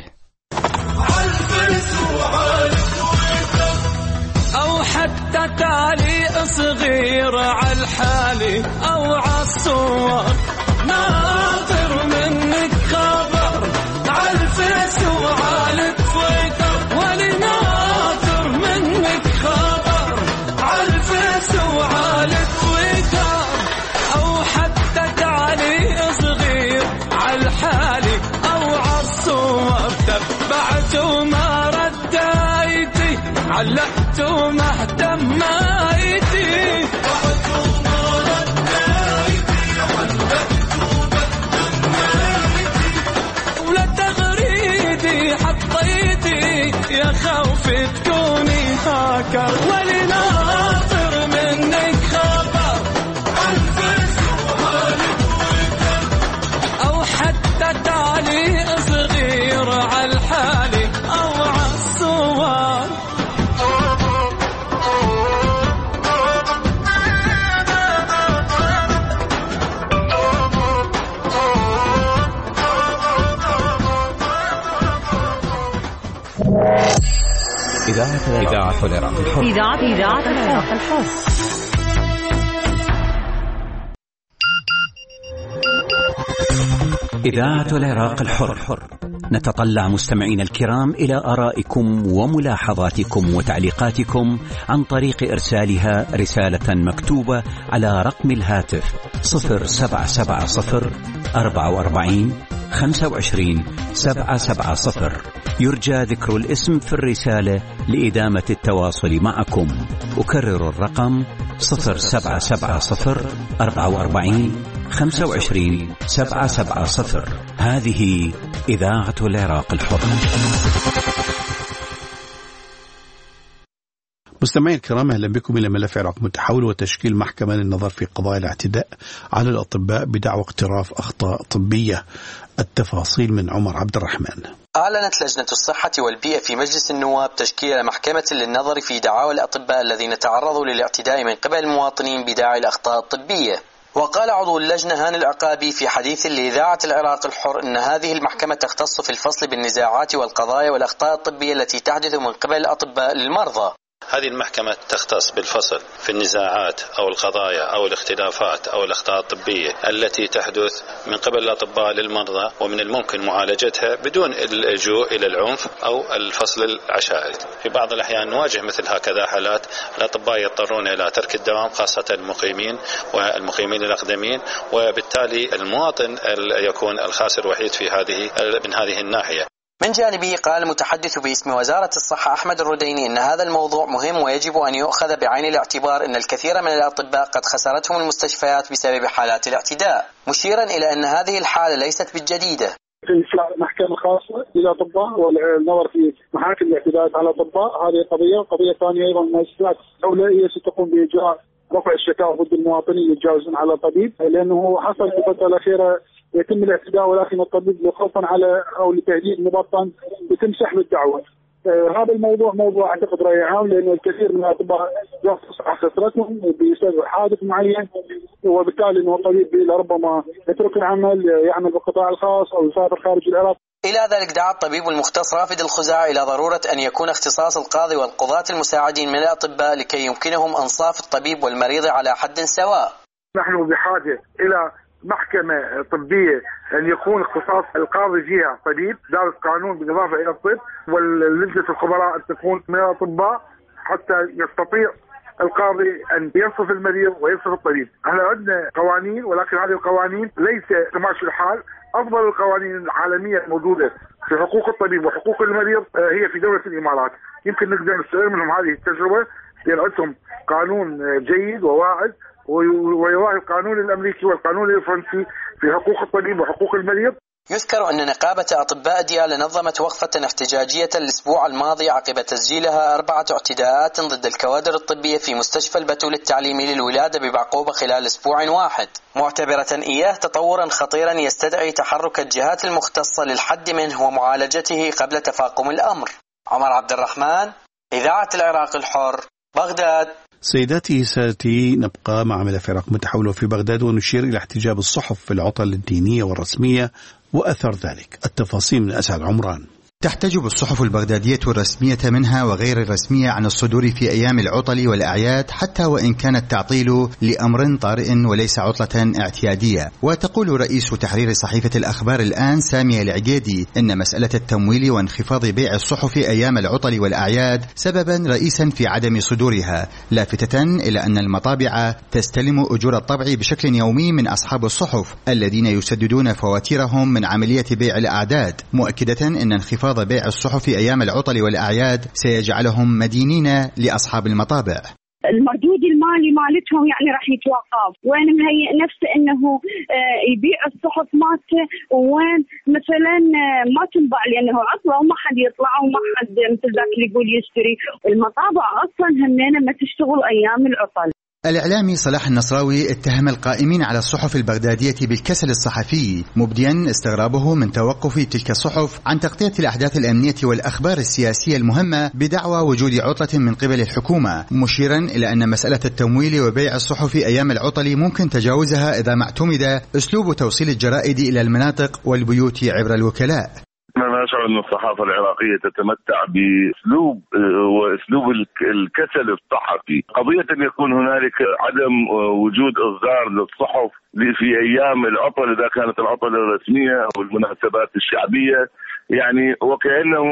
أو حتى تعليق صغير على الحالي أو عالصور، ناطر منك خبر على الفيس وعلى التويتر، ولي ناطر منك خبر على الفيس وعلى التويتر، أو حتى تعليق صغير على الحالي أو عالصور، تبعت وما رديتي، علقت وما اهتميتي، بعت وما رديتي، علقت وما اهتميتي، ولا تغريدي حطيتي، يا خوفي تكوني هاكر، ولي ناطر منك خبر
إذاعة العراق الحر.
إذاعة العراق الحر.
إذاعة العراق الحر. نتطلع مستمعينا الكرام إلى آرائكم وملاحظاتكم وتعليقاتكم عن طريق إرسالها رسالة مكتوبة على رقم الهاتف 0770 44 25 770. يرجى ذكر الاسم في الرسالة لإدامة التواصل معكم. أكرر الرقم 0770 44 25 770. هذه إذاعة العراق الحر.
مستمعين الكرام، أهلا بكم إلى ملف عراق متحول وتشكيل محكمة للنظر في قضايا الاعتداء على الأطباء بدعوى اقتراف أخطاء طبية. التفاصيل من عمر عبد الرحمن.
أعلنت لجنة الصحة والبيئة في مجلس النواب تشكيل محكمة للنظر في دعاوى الأطباء الذين تعرضوا للاعتداء من قبل المواطنين بداعي الأخطاء الطبية. وقال عضو اللجنة هاني العقابي في حديث لإذاعة العراق الحر أن هذه المحكمة تختص في الفصل بالنزاعات والقضايا والأخطاء الطبية التي تحدث من قبل الأطباء للمرضى.
هذه المحكمة تختص بالفصل في النزاعات أو القضايا أو الاختلافات أو الأخطاء الطبية التي تحدث من قبل الأطباء للمرضى، ومن الممكن معالجتها بدون اللجوء إلى العنف أو الفصل العشائري. في بعض الأحيان نواجه مثل هكذا حالات الأطباء يضطرون إلى ترك الدوام، خاصة المقيمين والمقيمين الأقدمين، وبالتالي المواطن يكون الخاسر وحيد من هذه الناحية.
من جانبه قال المتحدث باسم وزارة الصحة أحمد الرديني أن هذا الموضوع مهم ويجب أن يؤخذ بعين الاعتبار أن الكثير من الأطباء قد خسرتهم المستشفيات بسبب حالات الاعتداء، مشيرا إلى أن هذه الحالة ليست بالجديدة.
في محكمة خاصة للأطباء والنظر في محاكم الاعتداءات على الأطباء، هذه قضية ثانية أيضا. المؤسسات الدولية ستقوم بإجراء رفع الشكاوى ضد المواطنين يتجاوزون على الطبيب، لأنه حصل في الفترة الأخيرة يتم الاعتداء ولكن الطبيب خوفا على أو لتهديد مبطن يتم سحب الدعوة. هذا الموضوع موضوع أعتقد رأي عام، لأن الكثير من الأطباء يختص خسرتهم بسبب حادث معين، وبالتالي إنه الطبيب لربما يترك العمل يعمل بالقطاع الخاص أو يسافر خارج العراق.
إلى ذلك دعا الطبيب المختص رافد الخزاعي إلى ضرورة أن يكون اختصاص القاضي والقضاة المساعدين من الأطباء لكي يمكنهم أنصاف الطبيب والمريض على حد سواء.
نحن بحاجة إلى محكمة طبية أن يكون اختصاص القاضي فيها طبيب دارس قانون بالإضافة إلى الطب، واللجنة الخبراء أن تكون من الأطباء حتى يستطيع القاضي أن ينصف المريض وينصف الطبيب. احنا عندنا قوانين، ولكن هذه القوانين ليس تماشي الحال. أفضل القوانين العالمية الموجودة في حقوق الطبيب وحقوق المريض هي في دولة الإمارات. يمكن نقدر نستفيد منهم هذه التجربة، لأن عندهم قانون جيد وواعد ويواهي القانون الأمريكي والقانون الفرنسي في حقوق الطبيب وحقوق المريض.
يذكر أن نقابة أطباء ديالى نظمت وقفة احتجاجية الأسبوع الماضي عقب تسجيلها 4 اعتداءات ضد الكوادر الطبية في مستشفى البتول التعليمي للولادة ببعقوبة خلال أسبوع واحد، معتبرة إياه تطورا خطيرا يستدعي تحرك الجهات المختصة للحد منه ومعالجته قبل تفاقم الأمر. عمر عبد الرحمن، إذاعة العراق الحر، بغداد.
سيداتي سادتي، نبقى مع ملف عراق متحول في بغداد ونشير إلى احتجاب الصحف في العطل الدينية والرسمية وأثر ذلك. التفاصيل من أسعد عمران.
تحتجب الصحف البغدادية الرسمية منها وغير الرسمية عن الصدور في أيام العطل والأعياد، حتى وإن كان التعطيل لأمر طارئ وليس عطلة اعتيادية. وتقول رئيس تحرير صحيفة الأخبار الآن سامية العقيدي إن مسألة التمويل وانخفاض بيع الصحف أيام العطل والأعياد سببا رئيسا في عدم صدورها، لافتة إلى أن المطابع تستلم أجور الطبع بشكل يومي من أصحاب الصحف الذين يسددون فواتيرهم من عملية بيع الأعداد، مؤكدة أن انخفاض بيع الصحف أيام العطل والأعياد سيجعلهم مدينين لأصحاب المطابع.
المردود المالي مالتهم يعني راح يتوقف، وين مهيئ نفسه انه يبيع الصحف مالته، وين مثلا ما تنباع لانه عطله وما حد يطلع وما حد مثل ذاك اللي يقول يشتري. المطابع اصلا همينه ما تشتغل ايام العطل.
الإعلامي صلاح النصراوي اتهم القائمين على الصحف البغدادية بالكسل الصحفي، مبديا استغرابه من توقف تلك الصحف عن تغطية الأحداث الأمنية والأخبار السياسية المهمة بدعوى وجود عطلة من قبل الحكومة، مشيرا إلى أن مسألة التمويل وبيع الصحف أيام العطل ممكن تجاوزها إذا ما اعتمد أسلوب توصيل الجرائد إلى المناطق والبيوت عبر الوكلاء.
أشعر أن الصحافة العراقية تتمتع وأسلوب الكسل الصحفي. قضية أن يكون هنالك عدم وجود إصدار للصحف في أيام العطل إذا كانت العطل الرسمية أو المناسبات الشعبية، يعني وكأنه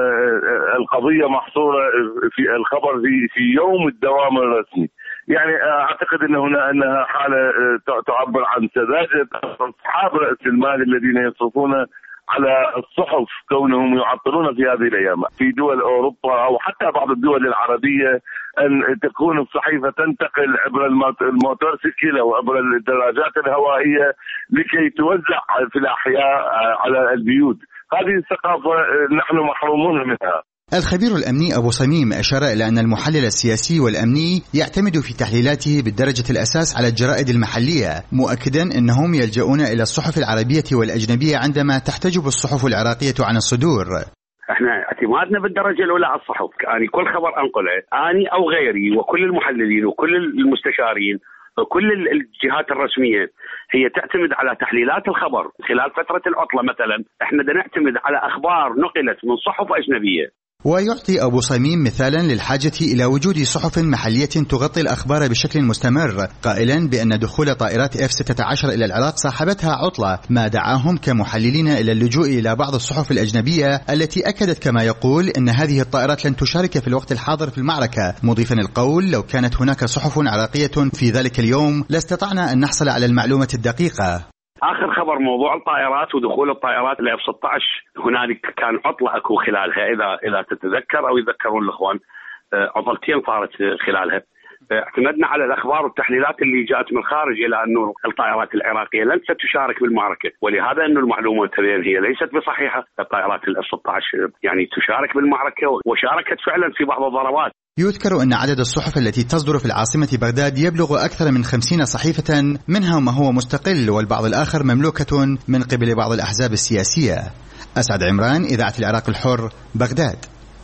القضية محصورة في الخبر في يوم الدوام الرسمي. يعني أعتقد أنها حالة تعبر عن سذاجة أصحاب رأس المال الذين يصرفون على الصحف كونهم يعطلون في هذه الأيام في دول أوروبا أو حتى بعض الدول العربية، أن تكون الصحيفة تنتقل عبر الموتورسيكل أو عبر الدراجات الهوائية لكي توزع في الأحياء على البيوت. هذه الثقافة نحن محرومون منها.
الخبير الأمني أبو صميم أشار إلى أن المحلل السياسي والأمني يعتمد في تحليلاته بالدرجة الأساس على الجرائد المحلية، مؤكدا أنهم يلجؤون إلى الصحف العربية والأجنبية عندما تحتجب الصحف العراقية عن الصدور.
احنا اعتمادنا بالدرجة الأولى على الصحف، يعني كل خبر أنقله أني أو غيري وكل المحللين وكل المستشارين وكل الجهات الرسمية هي تعتمد على تحليلات الخبر. خلال فترة العطلة مثلا احنا نعتمد على أخبار نقلت من صحف أجنبية.
ويعطي أبو صميم مثالا للحاجة إلى وجود صحف محلية تغطي الأخبار بشكل مستمر، قائلا بأن دخول طائرات F-16 إلى العراق صاحبتها عطلة، ما دعاهم كمحللين إلى اللجوء إلى بعض الصحف الأجنبية التي أكدت كما يقول أن هذه الطائرات لن تشارك في الوقت الحاضر في المعركة، مضيفا القول لو كانت هناك صحف عراقية في ذلك اليوم لاستطعنا أن نحصل على المعلومة الدقيقة.
آخر خبر موضوع الطائرات ودخول الطائرات ل F-16، هنالك كان عطلة أكو خلالها، إذا تتذكر أو يذكرون الأخوان عطلتين صارت خلالها. اعتمدنا على الأخبار والتحليلات اللي جاءت من الخارج إلى أنه الطائرات العراقية لن ستشارك بالمعركة، ولهذا أنه المعلومة هي ليست بصحيحة. الطائرات F-16 يعني تشارك بالمعركة وشاركت فعلا في بعض الضربات.
يذكر أن عدد الصحف التي تصدر في العاصمة بغداد يبلغ أكثر من 50 صحيفة، منها ما هو مستقل والبعض الآخر مملوكة من قبل بعض الأحزاب السياسية. أسعد عمران، إذاعة العراق الحر، بغداد.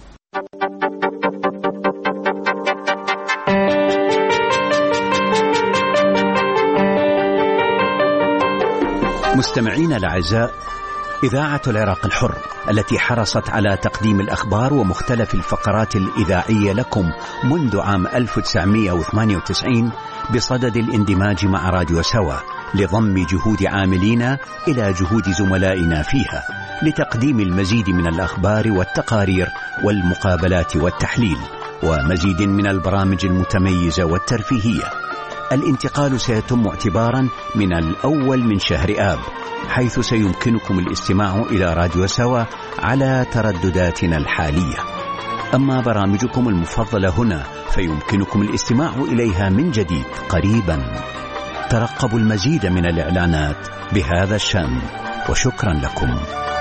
مستمعين الأعزاء، إذاعة العراق الحر التي حرصت على تقديم الأخبار ومختلف الفقرات الإذاعية لكم منذ عام 1998 بصدد الاندماج مع راديو سوا لضم جهود عاملينا إلى جهود زملائنا فيها لتقديم المزيد من الأخبار والتقارير والمقابلات والتحليل ومزيد من البرامج المتميزة والترفيهية. الانتقال سيتم اعتبارا من الأول من شهر آب، حيث سيمكنكم الاستماع إلى راديو سوا على تردداتنا الحالية. أما برامجكم المفضلة هنا فيمكنكم الاستماع إليها من جديد قريبا. ترقبوا المزيد من الإعلانات بهذا الشأن، وشكرا لكم.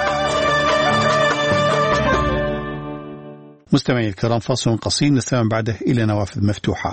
مستمعي الكرام، فاصل قصير نستمع بعده إلى نوافذ مفتوحة.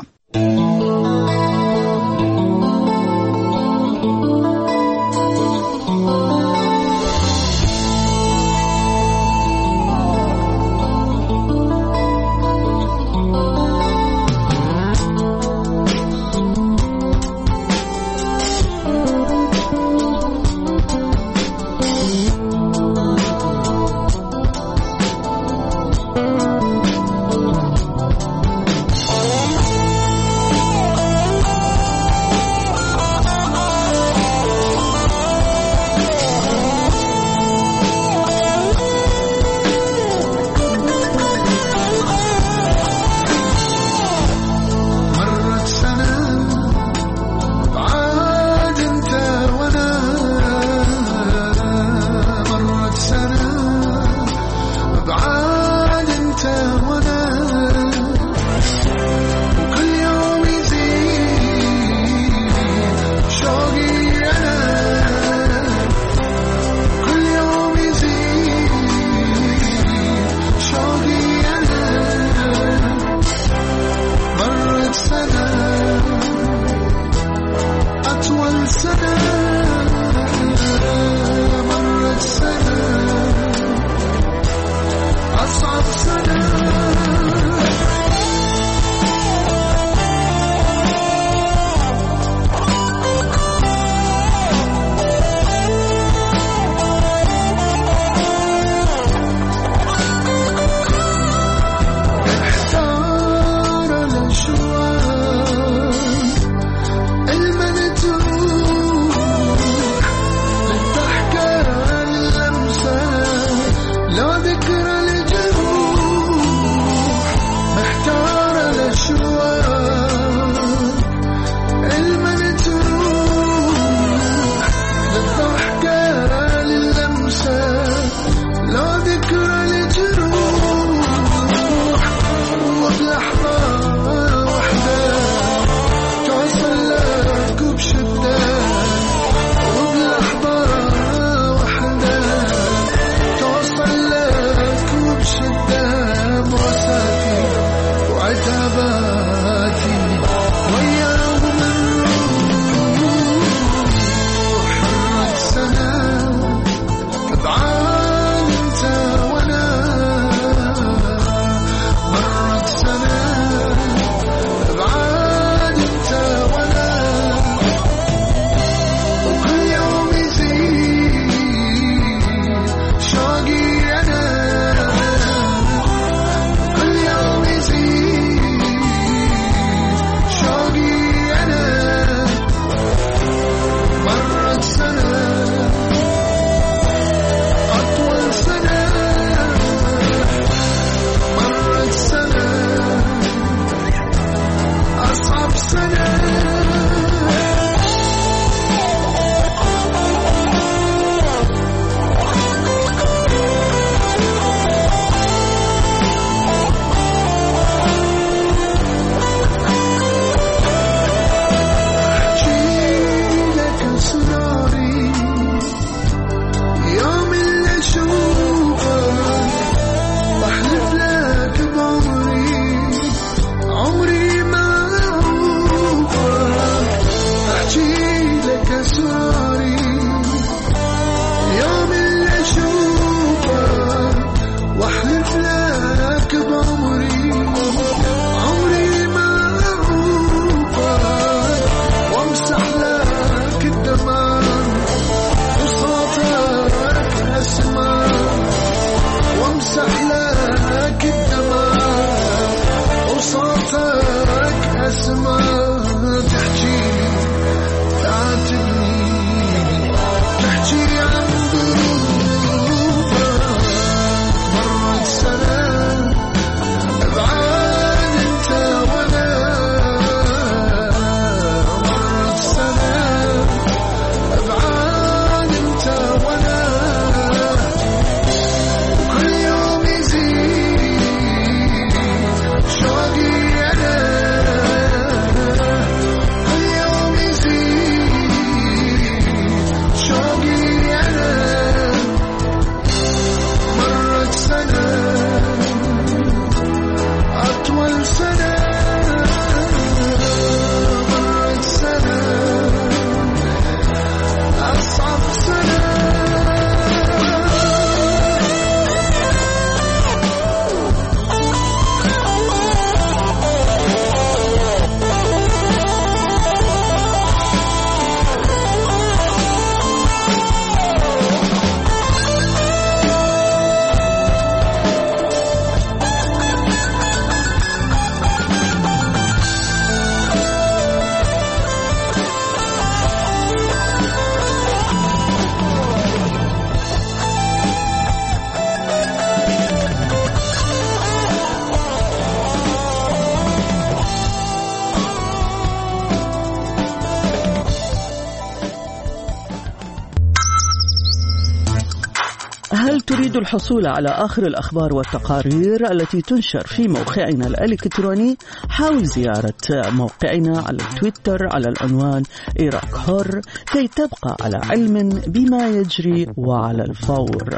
هل تريد الحصول على آخر الأخبار والتقارير التي تنشر في موقعنا الإلكتروني؟ حاول زيارة موقعنا على تويتر على العنوان عراق حر كي تبقى على علم بما يجري وعلى الفور.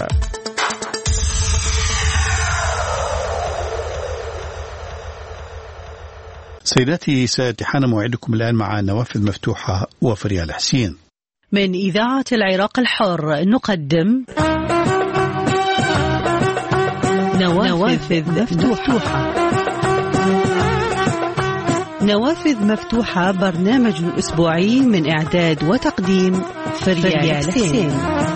سيداتي سادتي، حان موعدكم الآن مع نوافذ مفتوحة وفريال حسين.
من إذاعة العراق الحر نقدم نوافذ مفتوحة. نوافذ مفتوحة برنامج أسبوعي من إعداد وتقديم فريال حسين.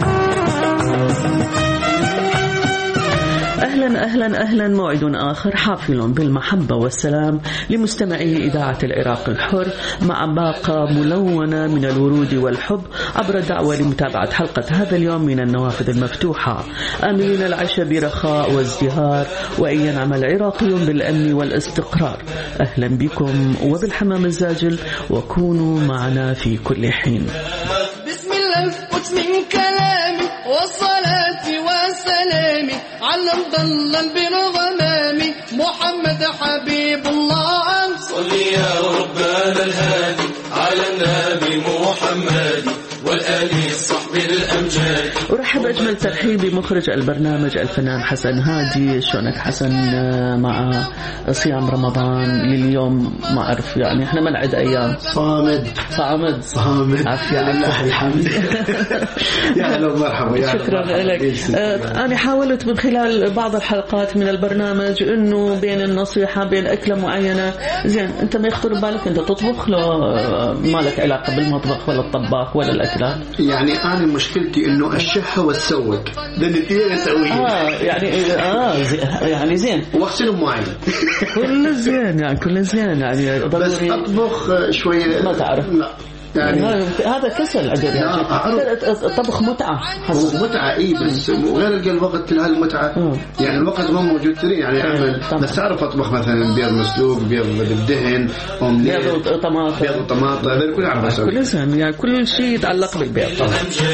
أهلا موعد آخر حافل بالمحبة والسلام لمستمعي إذاعة العراق الحر، مع باقة ملونة من الورود والحب عبر دعوة لمتابعة حلقة هذا اليوم من النوافذ المفتوحة. آملين العيش برخاء وازدهار، وأن ينعم العراقيون بالأمن والاستقرار. أهلا بكم وبالحمام الزاجل، وكونوا معنا في كل حين.
بسم الله من كلامي والصلاة والسلام على مضلل بالغمام محمد حبيب الله. صل يا ربنا الهادي على النبي محمد والآل الصحب الأمجاد.
أرحب أجمل ترحيب بمخرج البرنامج الفنان حسن هادي. شلونك حسن مع صيام رمضان لليوم؟ ما أعرف يعني إحنا منعد أيام.
صامد
عافية لله
الحمد. يا هلا ومرحبا.
شكرا لك. أنا حاولت من خلال بعض الحلقات من البرنامج إنه بين النصيحة بين أكلة معينة، زين أنت ما يخطر بالك أنت تطبخ لو ما لك علاقة بالمطبخ ولا الطباخ ولا الأكلات؟
يعني أنا مشكلتي إنه الشحة والسوق ده الاثنين أسويه.
يعني زين
واغسلهم معي
كل زين يعني
بس أطبخ شوية
ما تعرف.
لا يعني
هذا كسل عجب يعني. الطبخ متعة.
متعة بس غير الوقت لهالمتعة. يعني الوقت ما موجود تري يعني أعمل بس أعرف أطبخ مثلا بيض مسلوق، بيض بالدهن،
بيض وطماطم
هذا كله أعرف أسوي.
كل زين يعني كل شيء يتعلق بالبيض طبعا.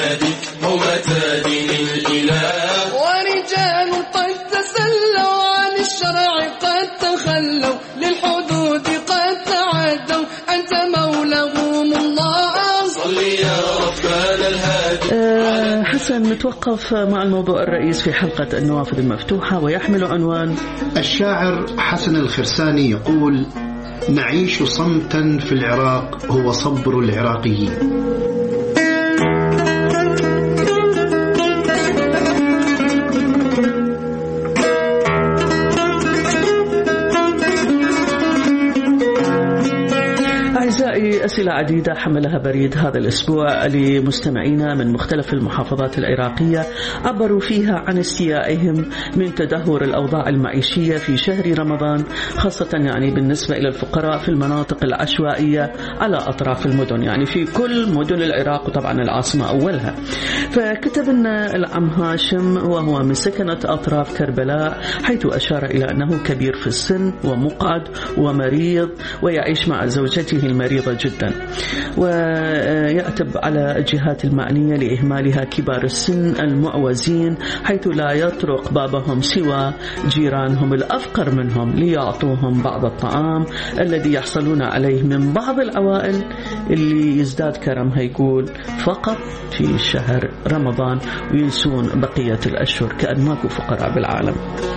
ورجال قد تسلوا عن الشرع قد تخلوا للحدود قد تعدوا أنت مولاهم الله. صلي يا ربنا الهادي.
حسن نتوقف مع الموضوع الرئيس في حلقة النوافذ المفتوحة، ويحمل عنوان
الشاعر حسن الخرساني يقول: نعيش صمتا في العراق هو صبر العراقيين.
أعزائي، أسئلة عديدة حملها بريد هذا الأسبوع لمستمعينا من مختلف المحافظات العراقية، عبروا فيها عن استيائهم من تدهور الأوضاع المعيشية في شهر رمضان، خاصة يعني بالنسبة إلى الفقراء في المناطق العشوائية على أطراف المدن، يعني في كل مدن العراق وطبعا العاصمة أولها. فكتب لنا العم هاشم وهو من سكنة أطراف كربلاء، حيث أشار إلى أنه كبير في السن ومقعد ومريض ويعيش مع زوجته المريضة جدا، ويعتب على الجهات المعنية لإهمالها كبار السن المعوزين، حيث لا يطرق بابهم سوى جيرانهم الأفقر منهم ليعطوهم بعض الطعام الذي يحصلون عليه من بعض العوائل اللي يزداد كرمها يقول فقط في شهر رمضان، وينسون بقية الأشهر كأن ماكو فقراء بالعالم.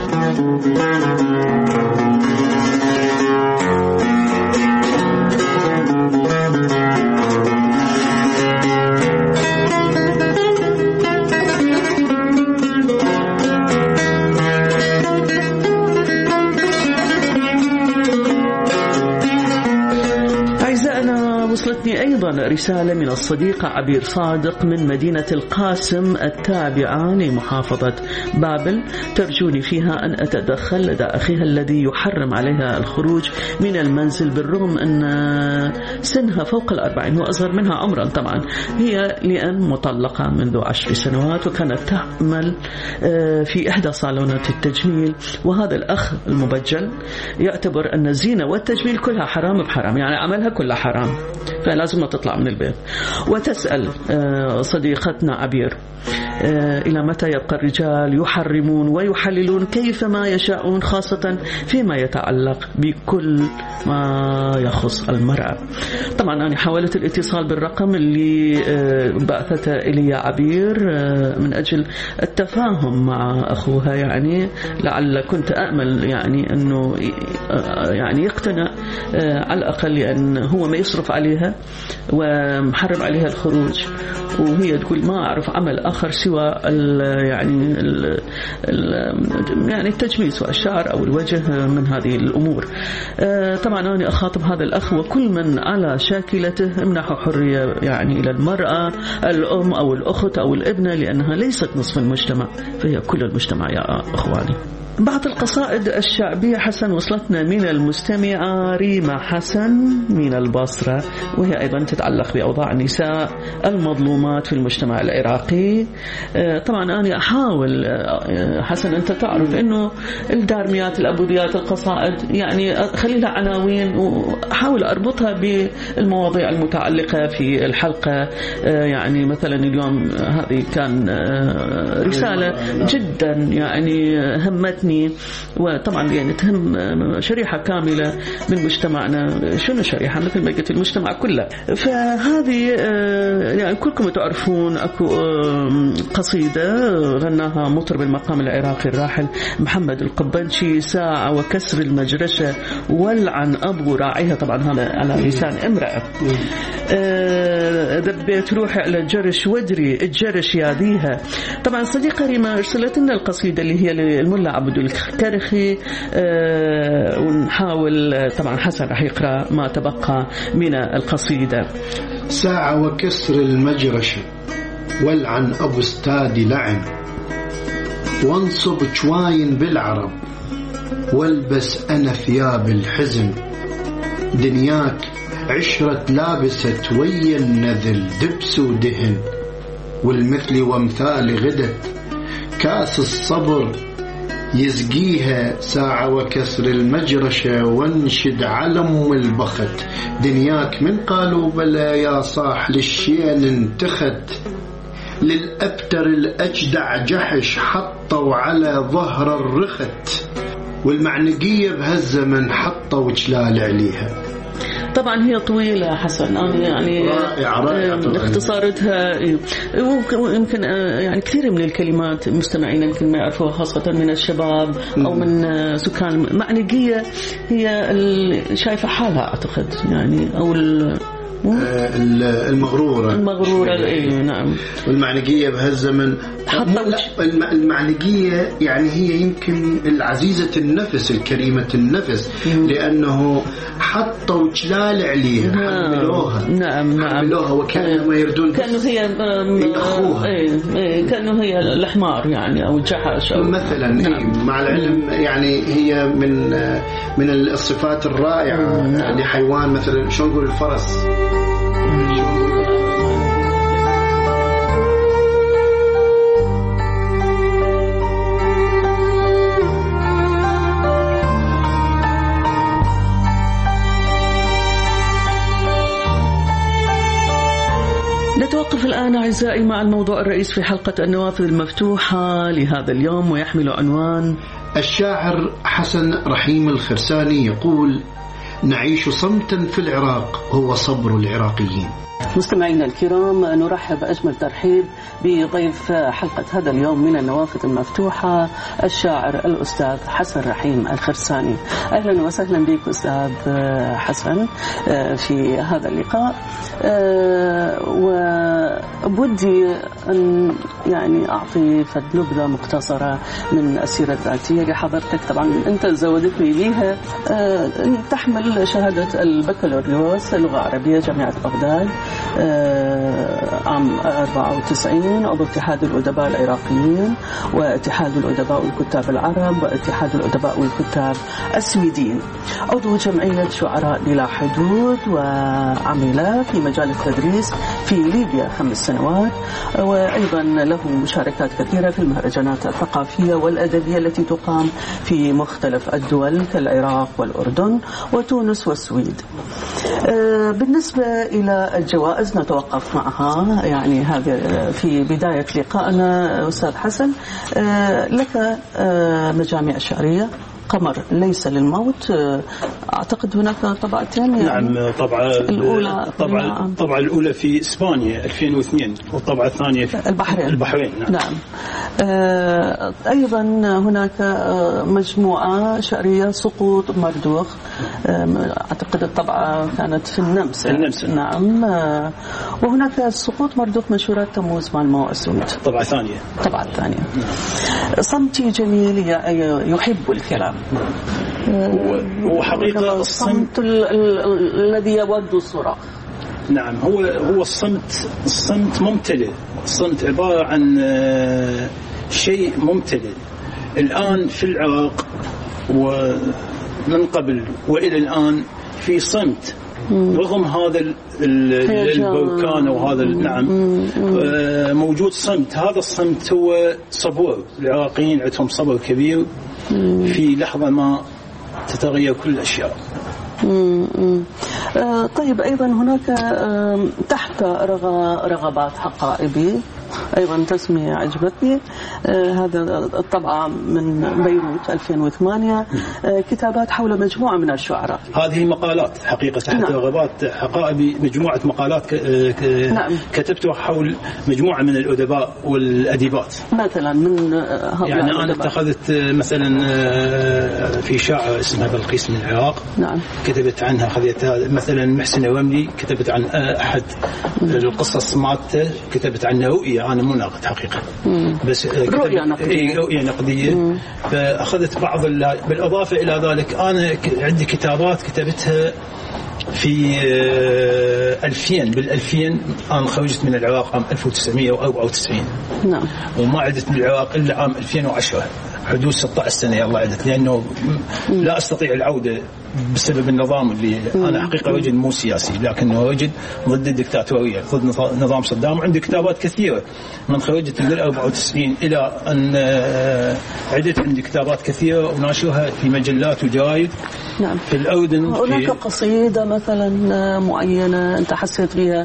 وصلتني أيضا رسالة من الصديقة عبير صادق من مدينة القاسم التابعة لمحافظة بابل، ترجوني فيها أن أتدخل لدى أخيها الذي يحرم عليها الخروج من المنزل بالرغم أن سنها فوق 40 وأصغر منها عمرا. طبعا هي لأن مطلقة منذ 10 سنوات وكانت تعمل في إحدى صالونات التجميل، وهذا الأخ المبجل يعتبر أن الزينة والتجميل كلها حرام بحرام، يعني عملها كلها حرام، فلازم تطلع من البيت. وتسأل صديقتنا عبير: إلى متى يبقى الرجال يحرمون ويحللون كيفما يشاءون، خاصة فيما يتعلق بكل ما يخص المرأة؟ طبعا أنا حاولت الاتصال بالرقم اللي بعثته إلي عبير من أجل التفاهم مع أخوها، يعني لعل كنت أأمل يعني أنه يعني يقتنع على الأقل، لأن هو ما يصرف عليها ومحرم عليها الخروج، وهي تقول ما أعرف عمل آخر سوى يعني التجميس والشعر أو الوجه من هذه الأمور. طبعا أنا أخاطب هذا الأخ وكل من على شاكلته: امنحوا حرية يعني إلى المرأة، الأم أو الأخت أو الابنة، لأنها ليست نصف المجتمع، فهي كل المجتمع يا أخواني. بعض القصائد الشعبية حسن وصلتنا من المستمعة ريما حسن من البصرة، وهي أيضا تتعلق بأوضاع النساء المظلومات في المجتمع العراقي. طبعا أنا أحاول حسن، أنت تعرف أنه الدارميات الأبوديات القصائد يعني خليها عناوين وأحاول أربطها بالمواضيع المتعلقة في الحلقة. يعني مثلا اليوم هذه كان رسالة جدا يعني همتني، وطبعا يعني تهم شريحة كاملة من مجتمعنا. شنو شريحة؟ مثل ما قلت المجتمع كله. فهذه يعني كلكم تعرفون أكو قصيدة غناها مطرب المقام العراقي الراحل محمد القبنشي: ساعة وكسر المجرشة والعن أبو راعيها. طبعا هذا على لسان امرأة. ذبيت روحي على الجرش وادري الجرش ياديها. طبعا صديقة ريما ارسلت لنا القصيدة اللي هي للملا عبد الكرخي، ونحاول طبعا حسن رح يقرأ ما تبقى من القصيدة.
ساعة وكسر المجرشة والعن أبو استادي لعن، وانصب شواين بالعرب والبس أنا ثياب الحزن، دنياك عشرة لابست ويا النذل دبس ودهن، والمثل وامثال غدت كاس الصبر يزقيها. ساعة وكسر المجرشة وانشد علم البخت، دنياك من قالوا بلا يا صاح للشين انتخت، للأبتر الأجدع جحش حطوا على ظهر الرخت، والمعنقية بهالزمن حطوا وجلال عليها.
طبعا هي طويلة حسن، يعني اختصارتها ويمكن يعني كثير من الكلمات مستمعين يمكن ما يعرفوها، خاصة من الشباب أو من سكان المعنقية. هي شايفة حالها أعتقد يعني، أو
المغرورة
نعم.
والمعنقية بهالزمن المعنقية يعني هي يمكن العزيزة النفس الكريمة النفس، لأنه حطوا جلال عليها، حملوها.
نعم
حملوها وكأنما يردون،
كأنه هي أخوها، كأنه هي الحمار يعني أو الجحش أو
مثلا. نعم. مع العلم يعني هي من الصفات الرائعة لحيوان مثلا، شو نقول الفرس.
نتوقف الآن أعزائي مع الموضوع الرئيس في حلقة النوافذ المفتوحة لهذا اليوم، ويحمل عنوان:
الشاعر حسن رحيم الخرساني يقول: نعيش صمتا في العراق هو صبر العراقيين.
مستمعينا الكرام، نرحب أجمل ترحيب بضيف حلقة هذا اليوم من النوافذ المفتوحة، الشاعر الأستاذ حسن رحيم الخرساني. أهلا وسهلا بك أستاذ حسن في هذا اللقاء. وبودي أن يعني أعطي نبذة مختصرة من السيرة الذاتية لحضرتك. طبعا أنت زودتني بها. تحمل شهادة البكالوريوس لغة عربية جامعة بغداد عام 94، عضو اتحاد الأدباء العراقيين واتحاد الأدباء والكتاب العرب واتحاد الأدباء والكتاب السويديين، عضو جمعية شعراء بلا حدود، وعمل في مجال التدريس في ليبيا 5 سنوات، وأيضا له مشاركات كثيرة في المهرجانات الثقافية والأدبية التي تقام في مختلف الدول كالعراق والأردن وتونس والسويد. بالنسبة إلى الجوائز نتوقف معها، يعني هذا في بداية لقائنا. أستاذ حسن، لك مجامع شعرية، قمر ليس للموت، أعتقد هناك طبعتين يعني.
نعم، طبعا الأولى في إسبانيا 2002 والطبعة الثانية في البحرين.
نعم. أيضا هناك مجموعة شعرية سقوط مردوخ، أعتقد الطبعة كانت في النمسا. نعم. وهناك سقوط مردوخ منشورات تموز مع الماء السود،
طبعة ثانية.
صمتي جميل يحب الكلام،
وحقيقة
الصمت الذي يود الصراخ.
نعم، هو الصمت ممتلئ، الصمت عبارة عن شيء ممتلئ. الآن في العراق ومن قبل وإلى الآن في صمت رغم هذا البركان وهذا نعم موجود صمت. هذا الصمت هو صبور، العراقيين عندهم صبر كبير في لحظة ما تتغير كل الأشياء.
طيب، أيضا هناك تحت رغبات حقائبي، أيضا تسمية عجبتني، هذا الطبعة من بيروت 2008، كتابات حول مجموعة من الشعراء.
هذه مقالات حقيقة تحت رغبات حقائبي، مجموعة مقالات كتبتها حول مجموعة من الأدباء والأديبات.
مثلا من
يعني أنا اتخذت مثلا في شاعر اسمها بلقيس من العراق،
نعم،
كتبت عنها، خذيتها مثلا محسن الرملي، كتبت عن أحد القصص مالته، كتبت عنه رؤية، أنا مو ناقد حقيقة بس رؤية نقدية. فأخذت بعض بالإضافة إلى ذلك أنا عندي كتابات كتبتها في 2000 أنا خرجت من العراق عام 1994.
نعم.
وما عدت من العراق إلا عام 2010، حدود 16 سنة يلا عدت، لأنه لا أستطيع العودة بسبب النظام اللي أنا حقيقة رجل مو سياسي، لكنه رجل ضد الدكتاتورية، ضد نظام صدام. وعندي كتابات كثيرة من خرجت من 94 إلى أن عدت، عندي كتابات كثيرة وناشرها في مجلات وجرائد.
نعم.
في الأردن
هناك قصيدة مثلا معينة أنت حسيت بها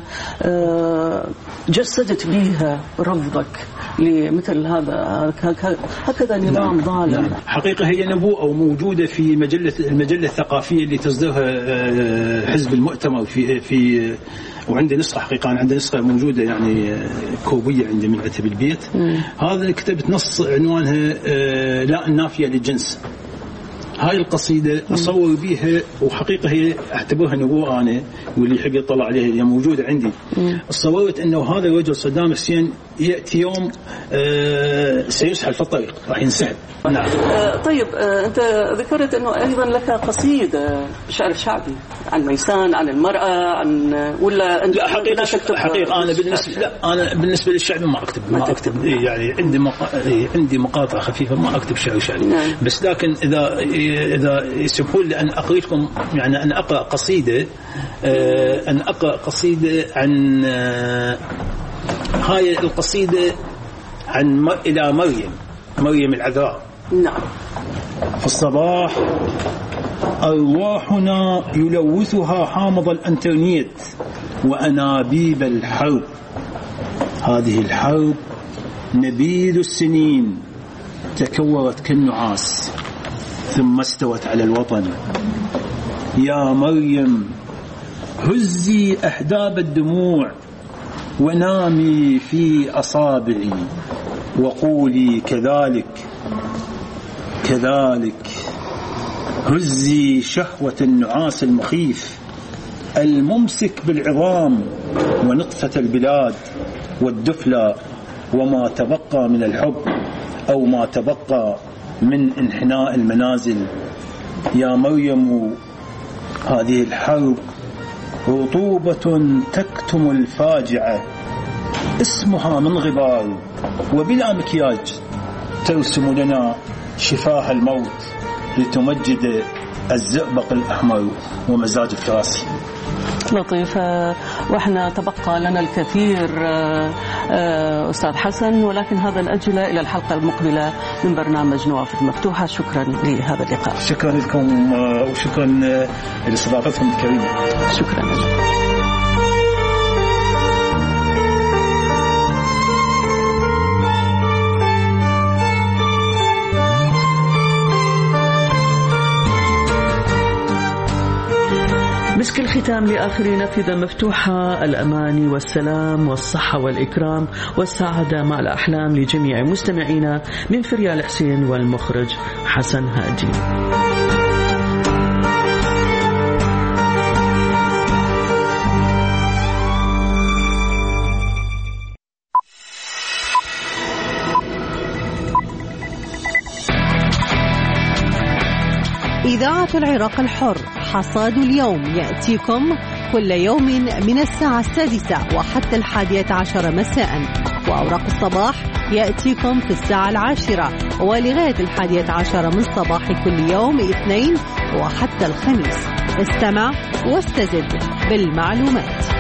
جسدت بها رفضك لمثل هذا هكذا نظام ظالم؟
حقيقة هي نبوءة وموجودة في المجلة الثقافية اللي تصدرها حزب المؤتمر في وعندي نسخة، حقيقة أنا عندي نسخة موجودة يعني كوبية عندي من عتب البيت. هذا كتبت نص عنوانها لا النافية للجنس. هاي القصيدة أصور بيها، وحقيقة هي أعتبرها نبوءة أنا، واللي يحب يطلع عليها هي موجودة عندي. صورت أنه هذا الرجل صدام حسين يأتي يوم سيسحل في الطريق، راح ينسحب. نعم.
طيب، أنت ذكرت أنه أيضا لك قصيدة شعر شعبي عن ميسان، عن المرأة، عن ولا أنت؟
لا، حقيقة أنا بالنسبة للشعب ما أكتب يعني عندي مقاطع خفيفة، ما أكتب شعر شعبي.
نعم.
بس لكن إذا يسمحون لي أن أقرأ لكم، يعني أن أقرأ قصيدة عن هاي القصيدة عن إلى مريم العذراء.
نعم.
في الصباح أرواحنا يلوثها حامض الإنترنت وأنابيب الحرب. هذه الحرب نبيذ السنين تكورت كالنعاس ثم استوت على الوطن. يا مريم هزي أحداب الدموع ونامي في أصابعي وقولي كذلك هزي شهوة النعاس المخيف الممسك بالعظام ونطفة البلاد والدفلة وما تبقى من الحب أو ما تبقى من انحناء المنازل. يا مريم هذه الحرب رطوبة تكتم الفاجعة اسمها من غبار وبلا مكياج ترسم لنا شفاه الموت لتمجد الزئبق الأحمر ومزاج الفراسي.
لطيف. وإحنا تبقى لنا الكثير أستاذ حسن، ولكن هذا الأجل إلى الحلقة المقبلة من برنامج نوافذ مفتوحة. شكرا لهذا اللقاء.
شكرا لكم وشكرا لاستضافتكم الكريمة.
شكرا لك. مسك الختام لآخر نافذة مفتوحة، الأمان والسلام والصحة والإكرام والسعادة مع الأحلام لجميع مستمعينا من فريال حسين والمخرج حسن هادي.
إذاعة العراق الحر، حصاد اليوم يأتيكم كل يوم من الساعة 6 وحتى 11 مساء، وأوراق الصباح يأتيكم في الساعة 10 ولغاية 11 من صباح كل يوم اثنين وحتى الخميس. استمع واستزد بالمعلومات.